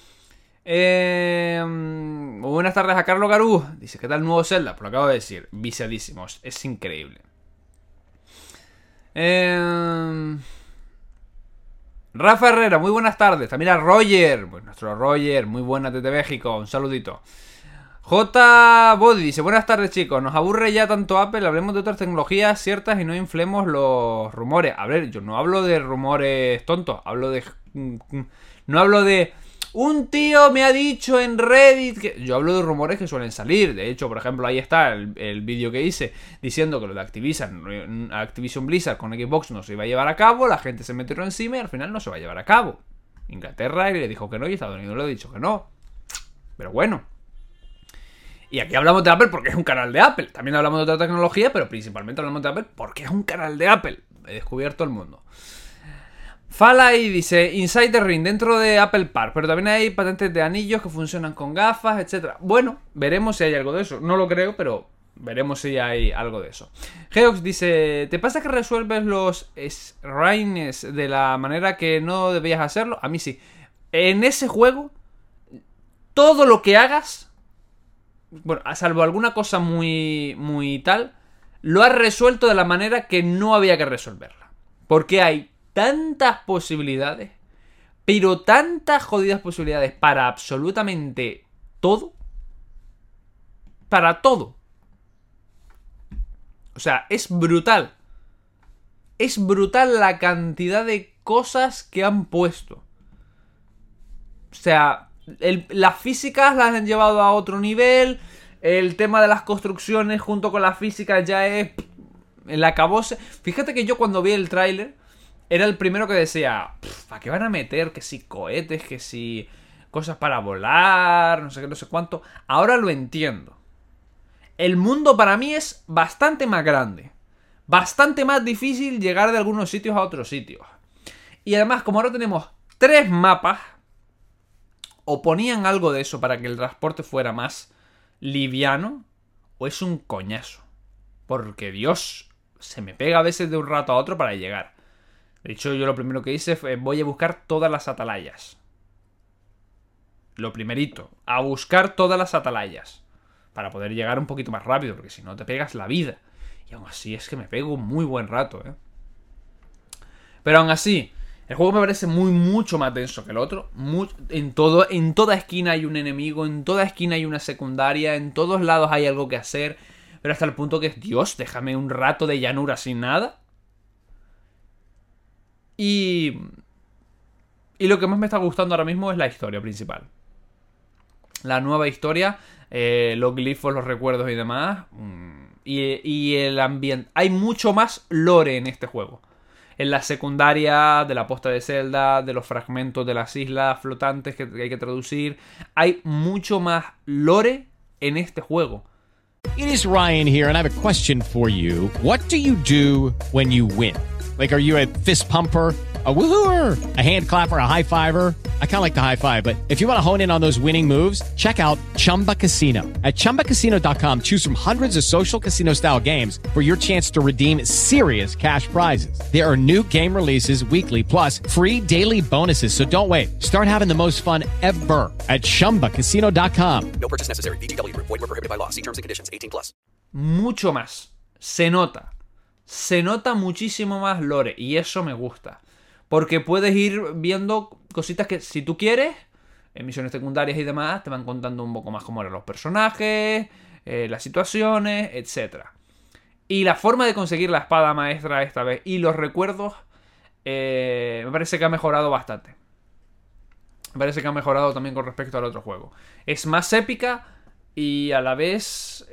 Muy buenas tardes a Carlos Garú. Dice, ¿qué tal el nuevo Zelda? Pues lo acabo de decir, viciadísimos, es increíble. Rafa Herrera, muy buenas tardes. También a Roger, pues nuestro Roger, muy buenas desde México, un saludito. J. Body dice, buenas tardes chicos, nos aburre ya tanto Apple, hablemos de otras tecnologías ciertas y no inflemos los rumores. A ver, yo no hablo de rumores tontos, no hablo de Un tío me ha dicho en Reddit que... Yo hablo de rumores que suelen salir. De hecho, por ejemplo, ahí está el vídeo que hice diciendo que lo de Activision Blizzard con Xbox no se iba a llevar a cabo. La gente se metió encima y al final no se va a llevar a cabo. Inglaterra le dijo que no y Estados Unidos le ha dicho que no. Pero bueno. Y aquí hablamos de Apple porque es un canal de Apple. También hablamos de otra tecnología, pero principalmente hablamos de Apple porque es un canal de Apple. He descubierto el mundo. Falai dice, Inside the Ring dentro de Apple Park, pero también hay patentes de anillos que funcionan con gafas, etc. Bueno, veremos si hay algo de eso. No lo creo, pero veremos si hay algo de eso. Geox dice, ¿te pasa que resuelves los shrines de la manera que no debías hacerlo? A mí sí. En ese juego, todo lo que hagas, bueno, salvo alguna cosa muy tal, lo has resuelto de la manera que no había que resolverla. Porque hay tantas posibilidades, pero tantas jodidas posibilidades para absolutamente todo. Para todo. O sea, es brutal. Es brutal la cantidad de cosas que han puesto. O sea, las físicas las han llevado a otro nivel. El tema de las construcciones junto con las físicas ya es el acabose. Fíjate que yo cuando vi el tráiler era el primero que decía, ¿para qué van a meter? Que si cohetes, que si cosas para volar, no sé qué, no sé cuánto. Ahora lo entiendo. El mundo para mí es bastante más grande. Bastante más difícil llegar de algunos sitios a otros sitios. Y además, como ahora tenemos 3 mapas, o ponían algo de eso para que el transporte fuera más liviano, o es un coñazo. Porque Dios, se me pega a veces de un rato a otro para llegar. De hecho, yo lo primero que hice fue, voy a buscar todas las atalayas. Lo primerito, a buscar todas las atalayas. Para poder llegar un poquito más rápido, porque si no te pegas la vida. Y aún así es que me pego un muy buen rato, ¿eh? Pero aún así, el juego me parece mucho más denso que el otro. En toda esquina hay un enemigo, en toda esquina hay una secundaria, en todos lados hay algo que hacer. Pero hasta el punto que es, Dios, déjame un rato de llanura sin nada. Y lo que más me está gustando ahora mismo es la historia principal. La nueva historia, los glifos, los recuerdos y demás. Y el ambiente. Hay mucho más lore en este juego. En la secundaria, de la posta de Zelda, de los fragmentos de las islas flotantes que hay que traducir. Hay mucho más lore en este juego. It is Ryan here, and I have a question for you. What do you do when you win? Like, are you a fist pumper, a woohooer, a hand clapper, a high fiver? I kind of like the high five, but if you want to hone in on those winning moves, check out Chumba Casino. At ChumbaCasino.com, choose from hundreds of social casino-style games for your chance to redeem serious cash prizes. There are new game releases weekly, plus free daily bonuses, so don't wait. Start having the most fun ever at ChumbaCasino.com. No purchase necessary. VGW Group. Void where prohibited by law. See terms and conditions. 18+. Mucho más. Se nota. Se nota muchísimo más lore. Y eso me gusta. Porque puedes ir viendo cositas que, si tú quieres, en misiones secundarias y demás, te van contando un poco más cómo eran los personajes, las situaciones, etc. Y la forma de conseguir la espada maestra esta vez y los recuerdos, me parece que ha mejorado bastante. Me parece que ha mejorado también con respecto al otro juego. Es más épica y a la vez...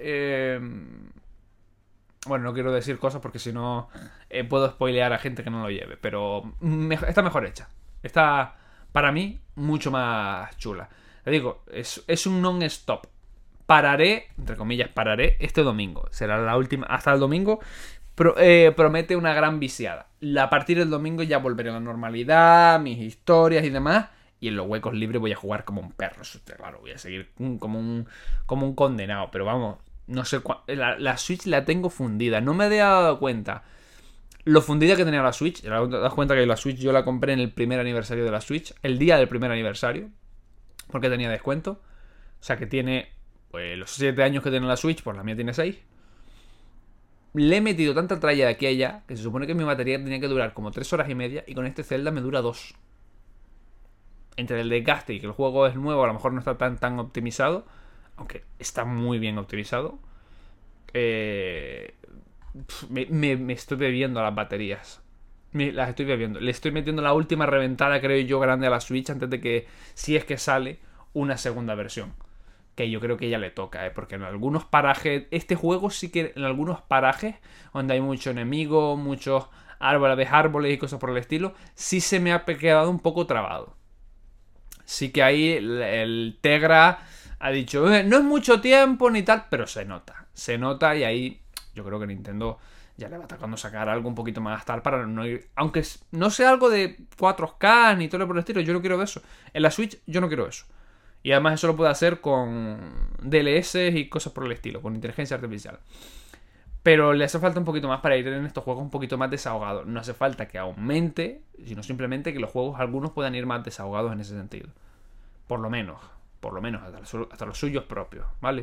Bueno, no quiero decir cosas porque si no puedo spoilear a gente que no lo lleve. Pero está mejor hecha. Está, para mí, mucho más chula. Te digo, es un non-stop. Pararé, entre comillas, este domingo. Será la última. Hasta el domingo promete una gran viciada. A partir del domingo ya volveré a la normalidad, mis historias y demás. Y en los huecos libres voy a jugar como un perro. Eso está claro, voy a seguir como un condenado. Pero vamos... No sé la Switch la tengo fundida. No me he dado cuenta lo fundida que tenía la Switch. Te das cuenta que la Switch yo la compré en el primer aniversario de la Switch. El día del primer aniversario. Porque tenía descuento. O sea que tiene pues, los 7 años que tiene la Switch. Pues la mía tiene 6. Le he metido tanta tralla de aquí a allá que se supone que mi batería tenía que durar como 3 horas y media. Y con este Zelda me dura 2. Entre el desgaste y que el juego es nuevo, a lo mejor no está tan optimizado. Aunque está muy bien optimizado. Me estoy bebiendo las baterías. Las estoy bebiendo. Le estoy metiendo la última reventada, creo yo, grande a la Switch antes de que, si es que sale, una segunda versión. Que yo creo que ya le toca, porque en algunos parajes, este juego sí que en algunos parajes, donde hay mucho enemigo, muchos árboles y cosas por el estilo, sí se me ha quedado un poco trabado. Sí que ahí el Tegra ha dicho, no es mucho tiempo ni tal, pero se nota y ahí yo creo que Nintendo ya le va tocando sacar algo un poquito más tal para no ir, aunque no sea algo de 4K ni todo lo por el estilo, yo no quiero de eso. En la Switch yo no quiero eso. Y además eso lo puede hacer con DLS y cosas por el estilo, con inteligencia artificial. Pero le hace falta un poquito más para ir en estos juegos un poquito más desahogados. No hace falta que aumente, sino simplemente que los juegos algunos puedan ir más desahogados en ese sentido. Por lo menos, hasta los suyos propios, ¿vale?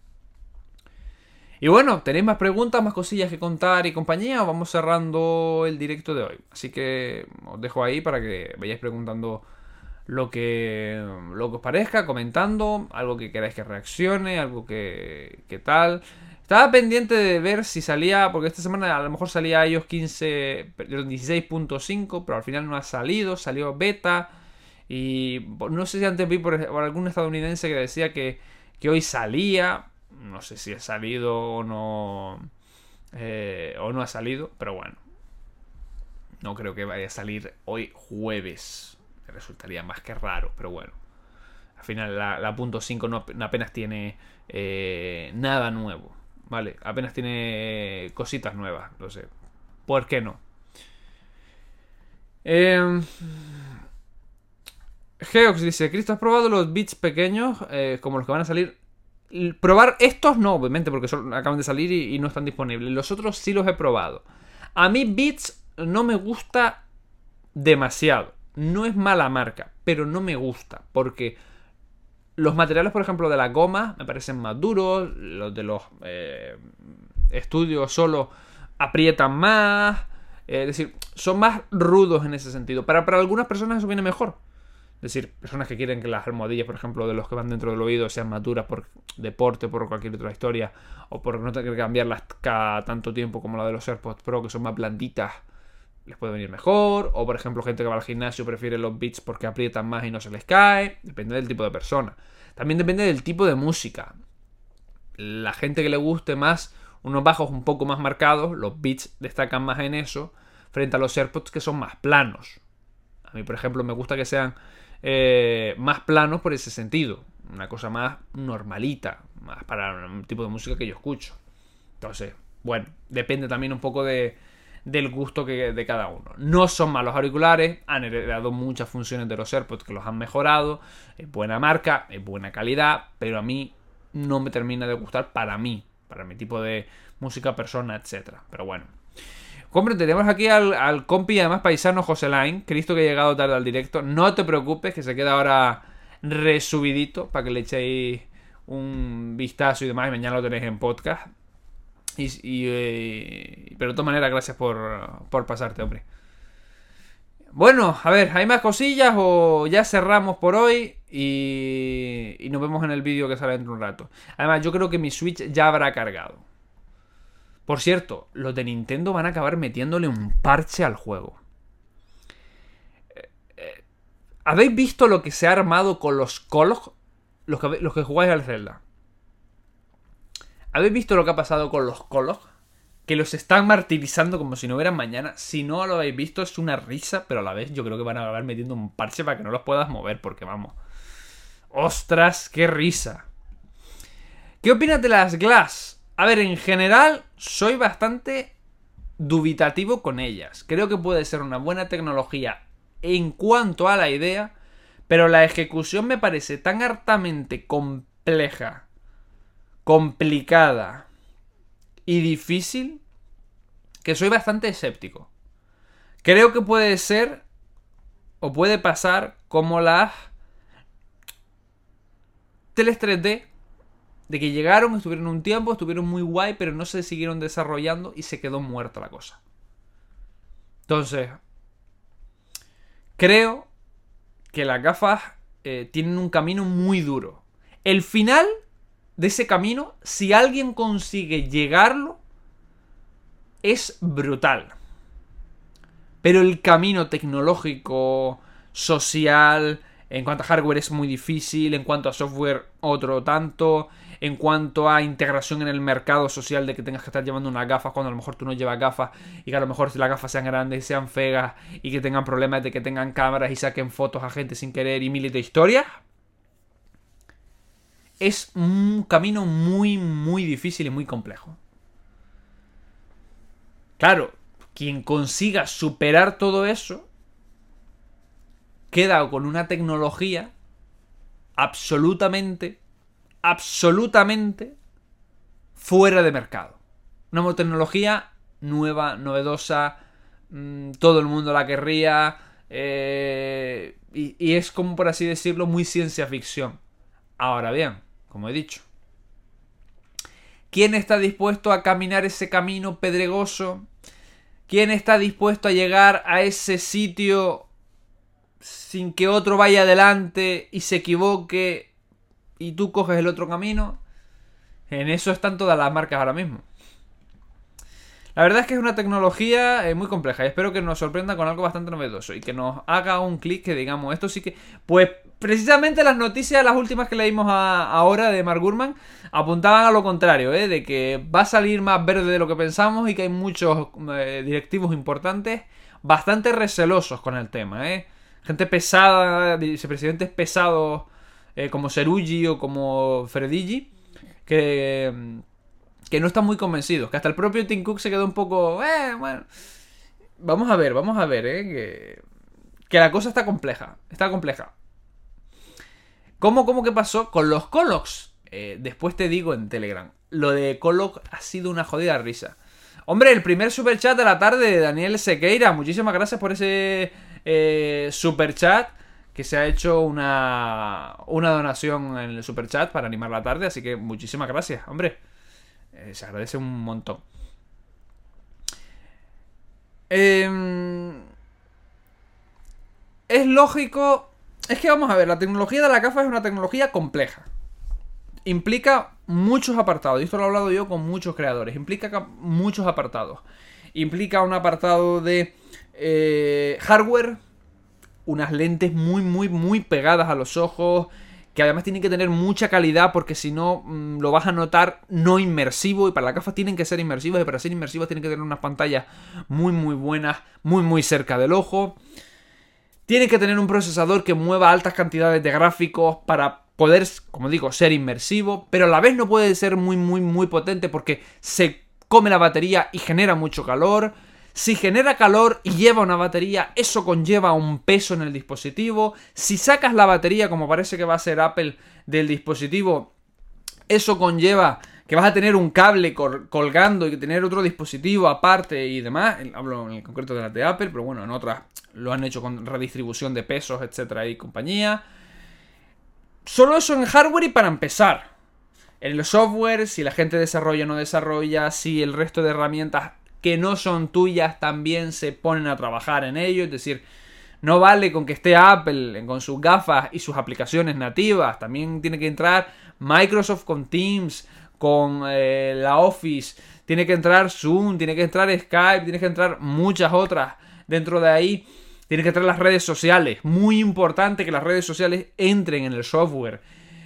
Y bueno, ¿tenéis más preguntas, más cosillas que contar y compañía? O vamos cerrando el directo de hoy. Así que os dejo ahí para que vayáis preguntando lo que os parezca, comentando, algo que queráis que reaccione, algo que tal. Estaba pendiente de ver si salía, porque esta semana a lo mejor salía iOS 16.5, pero al final no ha salido, salió beta. Y no sé si antes vi por algún estadounidense que decía que hoy salía. No sé si ha salido o no ha salido, pero bueno. No creo que vaya a salir hoy jueves. Me resultaría más que raro, pero bueno. Al final la .5 no apenas tiene nada nuevo, ¿vale? Apenas tiene cositas nuevas, no sé. ¿Por qué no? Geox dice, Cristo, ¿has probado los bits pequeños como los que van a salir? Probar estos no, obviamente, porque acaban de salir y no están disponibles. Los otros sí los he probado. A mí Beats no me gusta demasiado. No es mala marca, pero no me gusta. Porque los materiales, por ejemplo, de la goma me parecen más duros. Los de los estudios solo aprietan más. Es decir, son más rudos en ese sentido. Para algunas personas eso viene mejor. Es decir, personas que quieren que las almohadillas, por ejemplo, de los que van dentro del oído sean más duras por deporte, por cualquier otra historia, o por no tener que cambiarlas cada tanto tiempo como la de los AirPods Pro, que son más blanditas, les puede venir mejor. O, por ejemplo, gente que va al gimnasio prefiere los Beats porque aprietan más y no se les cae. Depende del tipo de persona. También depende del tipo de música. La gente que le guste más unos bajos un poco más marcados, los Beats destacan más en eso, frente a los AirPods que son más planos. A mí, por ejemplo, me gusta que sean más planos por ese sentido, una cosa más normalita, más para un tipo de música que yo escucho. Entonces, bueno, depende también un poco del gusto de cada uno. No son malos auriculares, han heredado muchas funciones de los AirPods que los han mejorado, es buena marca, es buena calidad, pero a mí no me termina de gustar para mi tipo de música, persona, etcétera. Pero bueno. Hombre, tenemos aquí al compi, además paisano, José Lain. Cristo, que ha llegado tarde al directo. No te preocupes, que se queda ahora resubidito para que le echéis un vistazo y demás. Y mañana lo tenéis en podcast. Pero de todas maneras, gracias por pasarte, hombre. Bueno, a ver, ¿hay más cosillas o ya cerramos por hoy? Y nos vemos en el vídeo que sale dentro de un rato. Además, yo creo que mi Switch ya habrá cargado. Por cierto, los de Nintendo van a acabar metiéndole un parche al juego. ¿Habéis visto lo que se ha armado con los Kolog? Los que jugáis al Zelda. ¿Habéis visto lo que ha pasado con los Kolog? Que los están martirizando como si no hubieran mañana. Si no lo habéis visto, es una risa, pero a la vez yo creo que van a acabar metiendo un parche para que no los puedas mover, porque vamos. ¡Ostras, qué risa! ¿Qué opinas de las Glass? A ver, en general, soy bastante dubitativo con ellas. Creo que puede ser una buena tecnología en cuanto a la idea, pero la ejecución me parece tan hartamente compleja, complicada y difícil que soy bastante escéptico. Creo que puede ser o puede pasar como las teles 3D, de que llegaron, estuvieron un tiempo, estuvieron muy guay, pero no se siguieron desarrollando y se quedó muerta la cosa. Entonces, creo que las gafas tienen un camino muy duro. El final de ese camino, si alguien consigue llegarlo, es brutal. pero el camino tecnológico, social, en cuanto a hardware es muy difícil, en cuanto a software otro tanto, en cuanto a integración en el mercado social de que tengas que estar llevando unas gafas cuando a lo mejor tú no llevas gafas y que a lo mejor las gafas sean grandes y sean feas y que tengan problemas de que tengan cámaras y saquen fotos a gente sin querer y miles de historias. Es un camino muy, muy difícil y muy complejo. Claro, quien consiga superar todo eso queda con una tecnología absolutamente fuera de mercado. Una tecnología nueva, novedosa, todo el mundo la querría, y es como, por así decirlo, muy ciencia ficción. Ahora bien, como he dicho, ¿quién está dispuesto a caminar ese camino pedregoso? ¿Quién está dispuesto a llegar a ese sitio sin que otro vaya adelante y se equivoque y tú coges el otro camino? En eso están todas las marcas ahora mismo. La verdad es que es una tecnología muy compleja y espero que nos sorprenda con algo bastante novedoso y que nos haga un clic que digamos, esto sí que... Pues precisamente las noticias, las últimas que leímos ahora de Mark Gurman, apuntaban a lo contrario, de que va a salir más verde de lo que pensamos y que hay muchos directivos importantes bastante recelosos con el tema, Gente pesada, vicepresidentes pesados como Serugi o como Fredigi, que no están muy convencidos. Que hasta el propio Tim Cook se quedó un poco... bueno. Vamos a ver, que la cosa está compleja. Está compleja. ¿Cómo que pasó con los Colocs? Después te digo en Telegram. Lo de Coloc ha sido una jodida risa. Hombre, el primer superchat de la tarde de Daniel Sequeira. Muchísimas gracias por ese superchat. Que se ha hecho una donación en el superchat para animar la tarde. Así que muchísimas gracias, hombre. Se agradece un montón. Es lógico. Es que vamos a ver, la tecnología de la gafa es una tecnología compleja. Implica muchos apartados. Y esto lo he hablado yo con muchos creadores. Implica muchos apartados. Implica un apartado de hardware. Unas lentes muy, muy, muy pegadas a los ojos. Que además tienen que tener mucha calidad porque si no lo vas a notar no inmersivo. Y para las gafas tienen que ser inmersivas. Y para ser inmersivas tienen que tener unas pantallas muy muy buenas, muy muy cerca del ojo. Tienen que tener un procesador que mueva altas cantidades de gráficos para poder, como digo, ser inmersivo. Pero a la vez no puede ser muy muy muy potente porque se come la batería y genera mucho calor. Si genera calor y lleva una batería, eso conlleva un peso en el dispositivo. Si sacas la batería, como parece que va a ser Apple, del dispositivo, eso conlleva que vas a tener un cable colgando y que tener otro dispositivo aparte y demás. Hablo en el concreto de las de Apple, pero bueno, en otras lo han hecho con redistribución de pesos, etcétera, y compañía. Solo eso en hardware y para empezar. En el software, si la gente desarrolla o no desarrolla, si el resto de herramientas que no son tuyas también se ponen a trabajar en ello. Es decir, no vale con que esté Apple con sus gafas y sus aplicaciones nativas. También tiene que entrar Microsoft con Teams, con la Office. Tiene que entrar Zoom, tiene que entrar Skype, tiene que entrar muchas otras. Dentro de ahí tiene que entrar las redes sociales. Muy importante que las redes sociales entren en el software.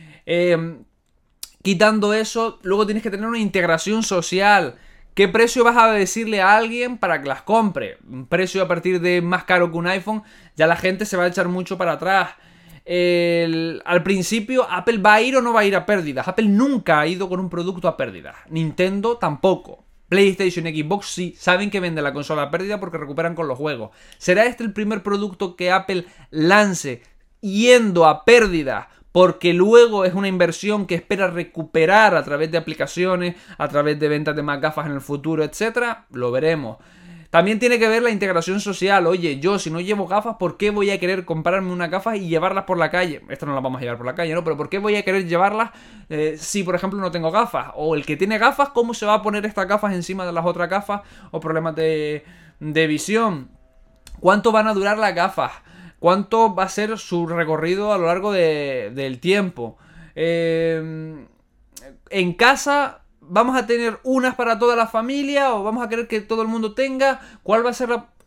Quitando eso, luego tienes que tener una integración social. ¿Qué precio vas a decirle a alguien para que las compre? Un precio a partir de más caro que un iPhone, ya la gente se va a echar mucho para atrás. Al principio, ¿Apple va a ir o no va a ir a pérdidas? Apple nunca ha ido con un producto a pérdidas. Nintendo tampoco. PlayStation, Xbox sí, saben que vende la consola a pérdida porque recuperan con los juegos. ¿Será este el primer producto que Apple lance yendo a pérdidas? Porque luego es una inversión que espera recuperar a través de aplicaciones, a través de ventas de más gafas en el futuro, etcétera. Lo veremos. También tiene que ver la integración social. Oye, yo si no llevo gafas, ¿por qué voy a querer comprarme unas gafas y llevarlas por la calle? Estas no las vamos a llevar por la calle, ¿no? Pero ¿por qué voy a querer llevarlas si, por ejemplo, no tengo gafas? O el que tiene gafas, ¿cómo se va a poner estas gafas encima de las otras gafas? O problemas de visión. ¿Cuánto van a durar las gafas? ¿Cuánto va a ser su recorrido a lo largo del tiempo? En casa, ¿vamos a tener unas para toda la familia o vamos a querer que todo el mundo tenga? ¿Cuál va a ser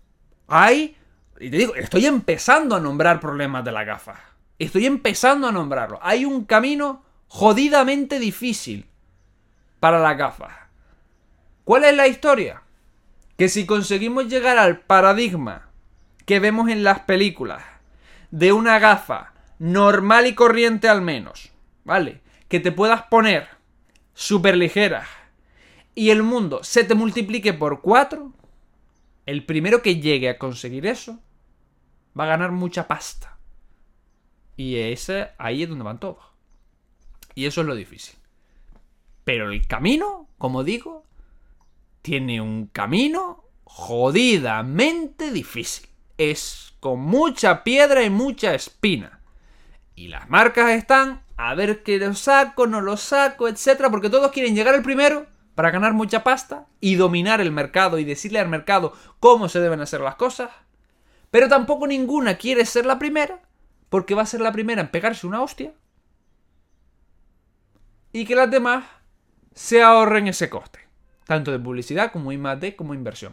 Y te digo, estoy empezando a nombrar problemas de las gafas. Estoy empezando a nombrarlo. Hay un camino jodidamente difícil para las gafas. ¿Cuál es la historia? Que si conseguimos llegar al paradigma que vemos en las películas de una gafa normal y corriente al menos, ¿vale? Que te puedas poner súper ligera y el mundo se te multiplique por 4, el primero que llegue a conseguir eso va a ganar mucha pasta. Y ahí es donde van todos. Y eso es lo difícil. Pero el camino, como digo, tiene un camino jodidamente difícil. Es con mucha piedra y mucha espina. Y las marcas están a ver que lo saco, no lo saco, etcétera, porque todos quieren llegar el primero para ganar mucha pasta y dominar el mercado y decirle al mercado cómo se deben hacer las cosas. Pero tampoco ninguna quiere ser la primera, porque va a ser la primera en pegarse una hostia y que las demás se ahorren ese coste, tanto de publicidad como I+D como inversión.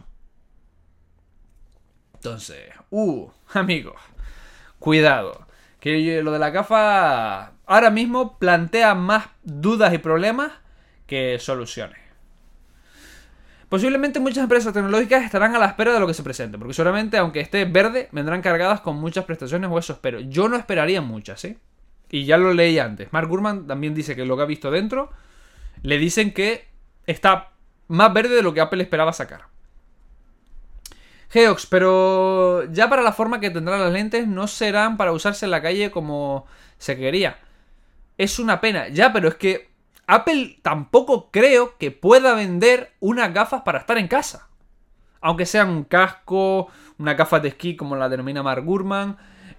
Entonces, amigos, cuidado, que lo de la gafa ahora mismo plantea más dudas y problemas que soluciones. Posiblemente muchas empresas tecnológicas estarán a la espera de lo que se presente, porque seguramente, aunque esté verde, vendrán cargadas con muchas prestaciones o eso espero. Yo no esperaría muchas, ¿eh? Y ya lo leí antes. Mark Gurman también dice que lo que ha visto dentro, le dicen que está más verde de lo que Apple esperaba sacar. Geox, pero ya para la forma que tendrán las lentes no serán para usarse en la calle como se quería. Es una pena. Ya, pero es que Apple tampoco creo que pueda vender unas gafas para estar en casa. Aunque sean un casco, una gafas de esquí como la denomina Mark Gurman.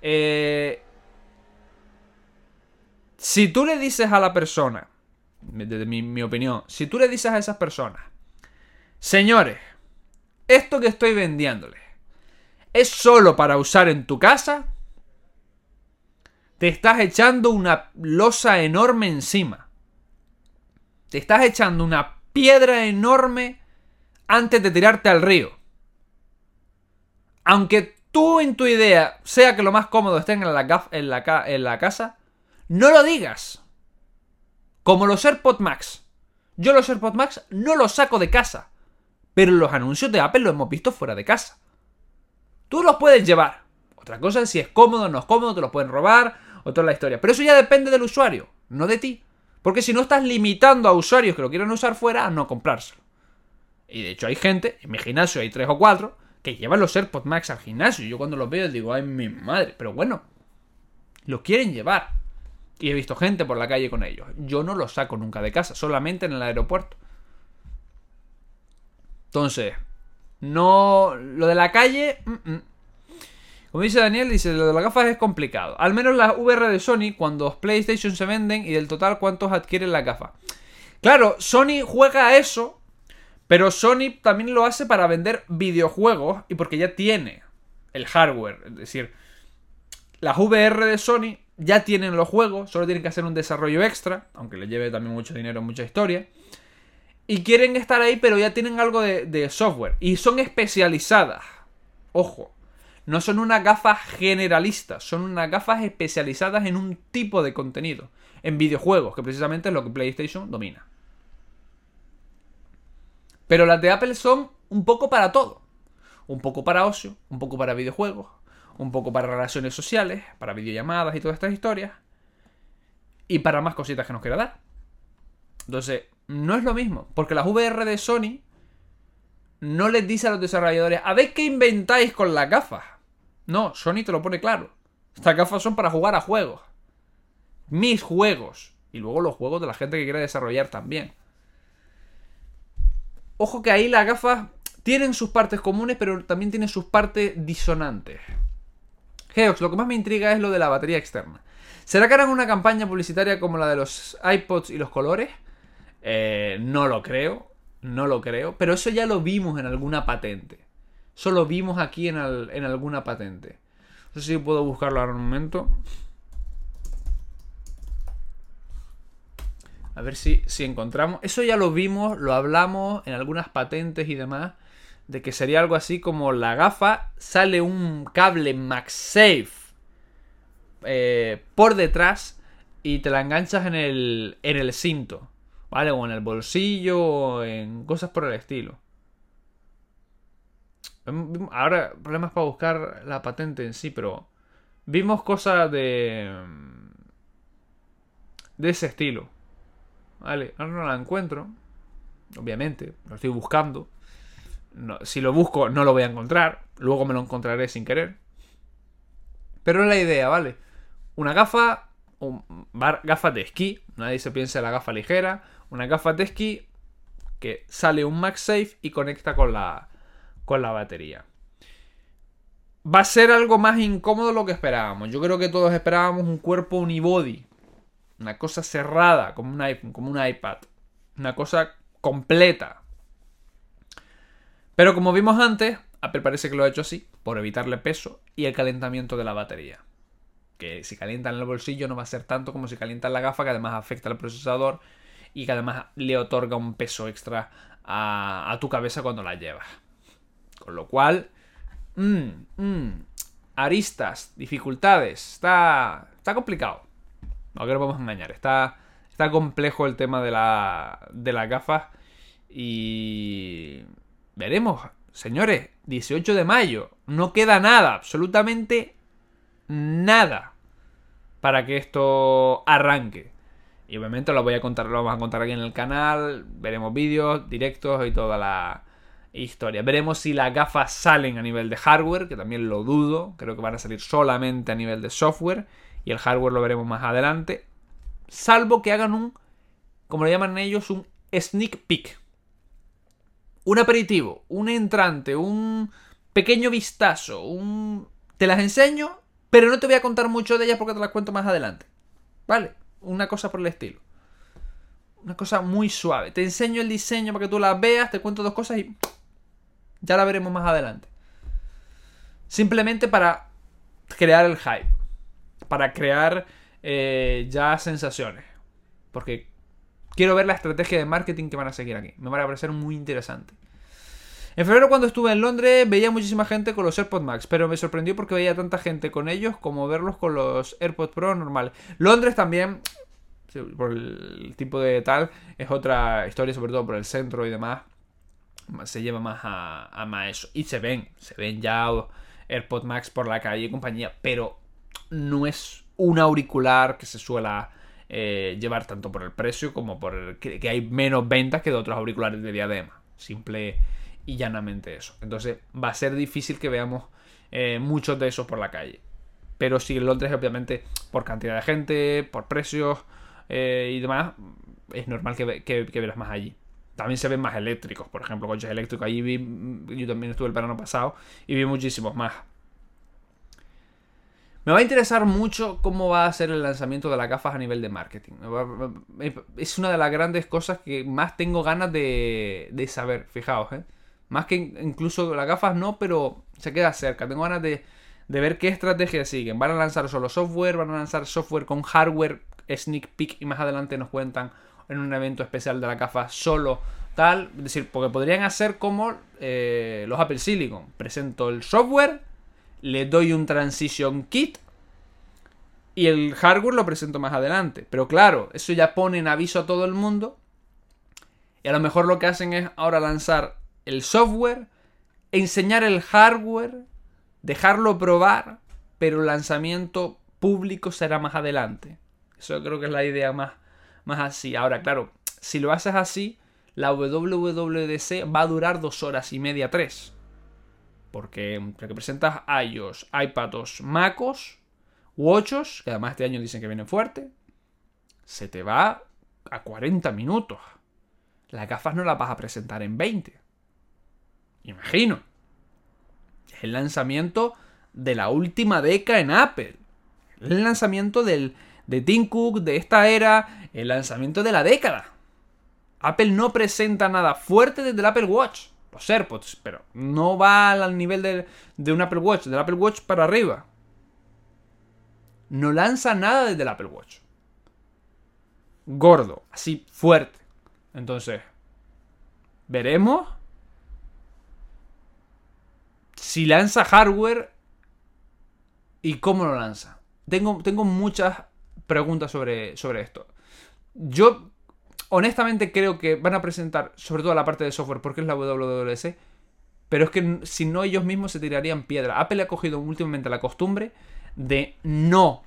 Si tú le dices a la persona, desde mi opinión, si tú le dices a esas personas, señores, esto que estoy vendiéndoles es solo para usar en tu casa, te estás echando una losa enorme encima. Te estás echando una piedra enorme antes de tirarte al río. Aunque tú en tu idea sea que lo más cómodo esté en la casa, no lo digas. Como los AirPods Max. Yo los AirPods Max no los saco de casa, pero los anuncios de Apple los hemos visto fuera de casa. Tú los puedes llevar. Otra cosa es si es cómodo o no es cómodo, te los pueden robar, o toda la historia. Pero eso ya depende del usuario, no de ti. Porque si no estás limitando a usuarios que lo quieran usar fuera a no comprárselo. Y de hecho hay gente, en mi gimnasio hay 3 o 4, que llevan los AirPods Max al gimnasio. Y yo cuando los veo digo, ay mi madre. Pero bueno, los quieren llevar. Y he visto gente por la calle con ellos. Yo no los saco nunca de casa, solamente en el aeropuerto. Entonces, no... Lo de la calle... Como dice Daniel, dice, lo de las gafas es complicado. Al menos las VR de Sony, cuando los PlayStation se venden y del total cuántos adquieren las gafas. Claro, Sony juega a eso, pero Sony también lo hace para vender videojuegos y porque ya tiene el hardware. Es decir, las VR de Sony ya tienen los juegos, solo tienen que hacer un desarrollo extra, aunque le lleve también mucho dinero, mucha historia. Y quieren estar ahí, pero ya tienen algo de software. Y son especializadas. Ojo. No son unas gafas generalistas, son unas gafas especializadas en un tipo de contenido, en videojuegos, que precisamente es lo que PlayStation domina. Pero las de Apple son un poco para todo. Un poco para ocio, un poco para videojuegos, un poco para relaciones sociales, para videollamadas y todas estas historias. Y para más cositas que nos quiera dar. Entonces, no es lo mismo, porque las VR de Sony no les dice a los desarrolladores, a ver qué inventáis con las gafas. No, Sony te lo pone claro. Estas gafas son para jugar a juegos. Mis juegos. Y luego los juegos de la gente que quiere desarrollar también. Ojo que ahí las gafas tienen sus partes comunes, pero también tienen sus partes disonantes. Geox, lo que más me intriga es lo de la batería externa. ¿Será que harán una campaña publicitaria como la de los iPods y los colores? No lo creo. No lo creo. Pero eso ya lo vimos en alguna patente. Eso lo vimos aquí en alguna patente. No sé si puedo buscarlo ahora un momento. A ver si encontramos. Eso ya lo vimos, lo hablamos en algunas patentes y demás. de que sería algo así como la gafa, sale un cable MagSafe por detrás y te la enganchas en el cinto, ¿vale? O en el bolsillo o en cosas por el estilo. Ahora, problemas para buscar la patente en sí, pero vimos cosas de ese estilo. Vale, ahora no la encuentro. Obviamente, lo estoy buscando. No, si lo busco, no lo voy a encontrar. Luego me lo encontraré sin querer. Pero es la idea, ¿vale? Una gafa, gafas de esquí. Nadie se piensa en la gafa ligera. Una gafa de esquí que sale un MagSafe y conecta con la batería. Va a ser algo más incómodo de lo que esperábamos. Yo creo que todos esperábamos un cuerpo unibody. Una cosa cerrada, como un iPad. Una cosa completa. Pero como vimos antes, Apple parece que lo ha hecho así, por evitarle peso y el calentamiento de la batería. Que si calienta en el bolsillo no va a ser tanto como si calienta en la gafa, que además afecta al procesador y que además le otorga un peso extra a tu cabeza cuando la llevas. Con lo cual, aristas, dificultades, está complicado. No que nos vamos a engañar, está complejo el tema de las gafas y veremos, señores, 18 de mayo, no queda nada, absolutamente nada para que esto arranque. Y obviamente lo vamos a contar aquí en el canal, veremos vídeos, directos y toda la historia. Veremos si las gafas salen a nivel de hardware, que también lo dudo, creo que van a salir solamente a nivel de software y el hardware lo veremos más adelante, salvo que hagan como le llaman ellos, un sneak peek. Un aperitivo, un entrante, un pequeño vistazo, te las enseño, pero no te voy a contar mucho de ellas porque te las cuento más adelante. ¿Vale? Una cosa por el estilo. Una cosa muy suave. Te enseño el diseño para que tú las veas, te cuento dos cosas y ya la veremos más adelante. Simplemente para crear el hype. Para crear ya sensaciones. Porque quiero ver la estrategia de marketing que van a seguir aquí. Me va a parecer muy interesante. En febrero, cuando estuve en Londres, veía muchísima gente con los AirPods Max, pero me sorprendió porque veía tanta gente con ellos como verlos con los AirPods Pro normales. Londres también, por el tipo de tal, es otra historia, sobre todo por el centro y demás. Se lleva más a más eso. Y se ven ya AirPods Max por la calle y compañía, pero no es un auricular que se suela llevar tanto por el precio como por que hay menos ventas que de otros auriculares de diadema. Simple y llanamente eso. Entonces va a ser difícil que veamos muchos de esos por la calle. Pero sí, en Londres, obviamente, por cantidad de gente, por precios y demás, es normal que verás más allí. También se ven más eléctricos, por ejemplo, coches eléctricos. Allí yo también estuve el verano pasado y vi muchísimos más. Me va a interesar mucho cómo va a ser el lanzamiento de las gafas a nivel de marketing. Es una de las grandes cosas que más tengo ganas de saber, fijaos, Más que incluso las gafas no, pero se queda cerca. Tengo ganas de ver qué estrategia siguen. ¿Van a lanzar solo software? ¿Van a lanzar software con hardware? Sneak peek y más adelante nos cuentan en un evento especial de la gafas solo tal. Es decir, porque podrían hacer como los Apple Silicon. Presento el software, le doy un transition kit y el hardware lo presento más adelante. Pero claro, eso ya pone en aviso a todo el mundo. Y a lo mejor lo que hacen es ahora lanzar el software, enseñar el hardware, dejarlo probar, pero el lanzamiento público será más adelante. Eso creo que es la idea más así. Ahora, claro, si lo haces así, la WWDC va a durar 2 horas y media, 3. Porque entre que presentas iOS, iPadOS, MacOS, Watchos, que además este año dicen que vienen fuerte, se te va a 40 minutos. Las gafas no las vas a presentar en 20. Imagino. Es el lanzamiento de la última década en Apple. El lanzamiento de Tim Cook, de esta era, el lanzamiento de la década. Apple no presenta nada fuerte desde el Apple Watch. Los AirPods, pero no va al nivel de un Apple Watch, del Apple Watch para arriba. No lanza nada desde el Apple Watch. Gordo, así fuerte. Entonces, veremos si lanza hardware y cómo lo lanza. Tengo muchas preguntas sobre esto. Yo honestamente creo que van a presentar sobre todo la parte de software porque es la WWDC, pero es que si no ellos mismos se tirarían piedra. Apple ha cogido últimamente la costumbre de no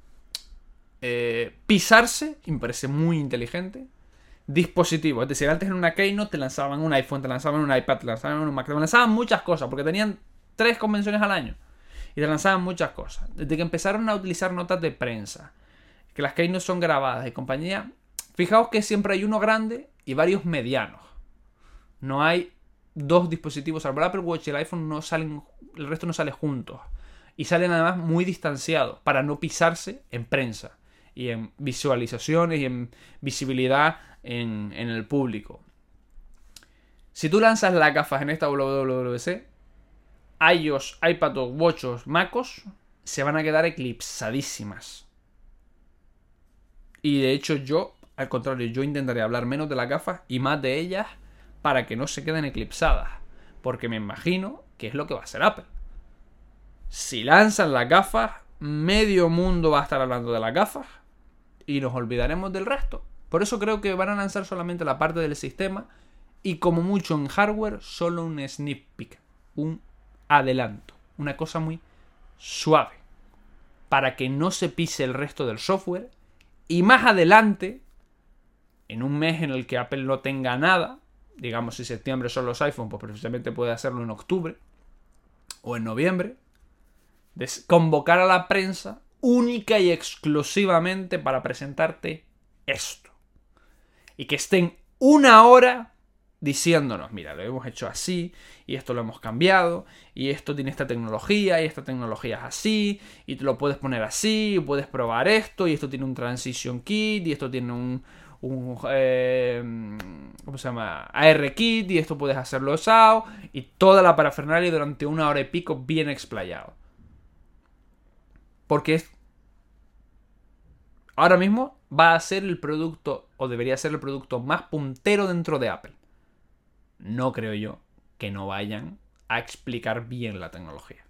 pisarse, y me parece muy inteligente, dispositivos. Es decir, antes en una Keynote te lanzaban un iPhone, te lanzaban un iPad, te lanzaban un Mac, te lanzaban muchas cosas, porque tenían 3 convenciones al año. Y te lanzaban muchas cosas. Desde que empezaron a utilizar notas de prensa, que las Keynote son grabadas y compañía, fijaos que siempre hay uno grande y varios medianos. No hay 2 dispositivos, salvo el Apple Watch y el iPhone, no salen, el resto no sale juntos. Y salen además muy distanciados para no pisarse en prensa y en visualizaciones y en visibilidad en el público. Si tú lanzas las gafas en esta WWDC, iOS, iPadOS, WatchOS, MacOS se van a quedar eclipsadísimas. Y de hecho yo, al contrario, yo intentaré hablar menos de las gafas y más de ellas para que no se queden eclipsadas. Porque me imagino que es lo que va a hacer Apple. Si lanzan las gafas, medio mundo va a estar hablando de las gafas y nos olvidaremos del resto. Por eso creo que van a lanzar solamente la parte del sistema y como mucho en hardware, solo un sneak peek, un adelanto, una cosa muy suave para que no se pise el resto del software y más adelante, en un mes en el que Apple no tenga nada, digamos si septiembre son los iPhones, pues precisamente puede hacerlo en octubre o en noviembre, convocar a la prensa única y exclusivamente para presentarte esto. Y que estén 1 hora diciéndonos, mira, lo hemos hecho así, y esto lo hemos cambiado, y esto tiene esta tecnología, y esta tecnología es así, y te lo puedes poner así, y puedes probar esto, y esto tiene un transition kit, y esto tiene un ¿cómo se llama? AR kit, y esto puedes hacerlo SAO, y toda la parafernalia durante 1 hora y pico bien explayado. Porque ahora mismo va a ser el producto, o debería ser el producto más puntero dentro de Apple. No creo yo que no vayan a explicar bien la tecnología.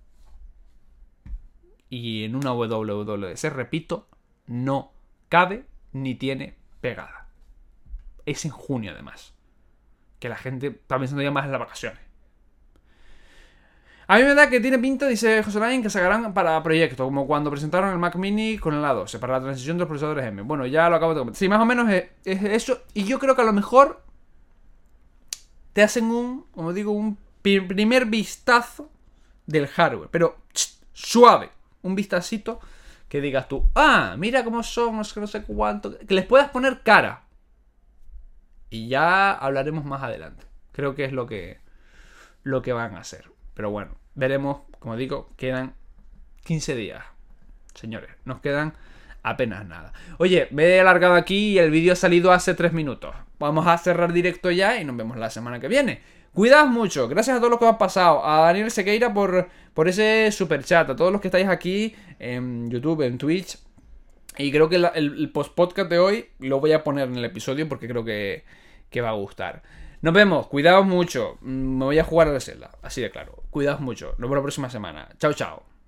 Y en una WWDC, repito, no cabe ni tiene pegada. Es en junio además. Que la gente está pensando ya más en las vacaciones. A mí me da que tiene pinta, dice José Lain, que sacarán para proyectos, como cuando presentaron el Mac Mini con el A12, para la transición de los procesadores M. Bueno, ya lo acabo de comentar. Sí, más o menos es eso. Y yo creo que a lo mejor te hacen como digo, un primer vistazo del hardware. Pero suave. Un vistacito que digas tú, mira cómo son, no sé cuánto. Que les puedas poner cara. Y ya hablaremos más adelante. Creo que es lo que van a hacer. Pero bueno, veremos, como digo, quedan 15 días. Señores, nos quedan apenas nada. Oye, me he alargado aquí y el vídeo ha salido hace 3 minutos. Vamos a cerrar directo ya y nos vemos la semana que viene. Cuidaos mucho, gracias a todos los que os han pasado. A Daniel Sequeira por ese super chat. A todos los que estáis aquí en YouTube, en Twitch. Y creo que el post-podcast de hoy lo voy a poner en el episodio porque creo que va a gustar. Nos vemos, cuidaos mucho. Me voy a jugar a la Zelda, así de claro. Cuidaos mucho. Nos vemos la próxima semana. Chao, chao.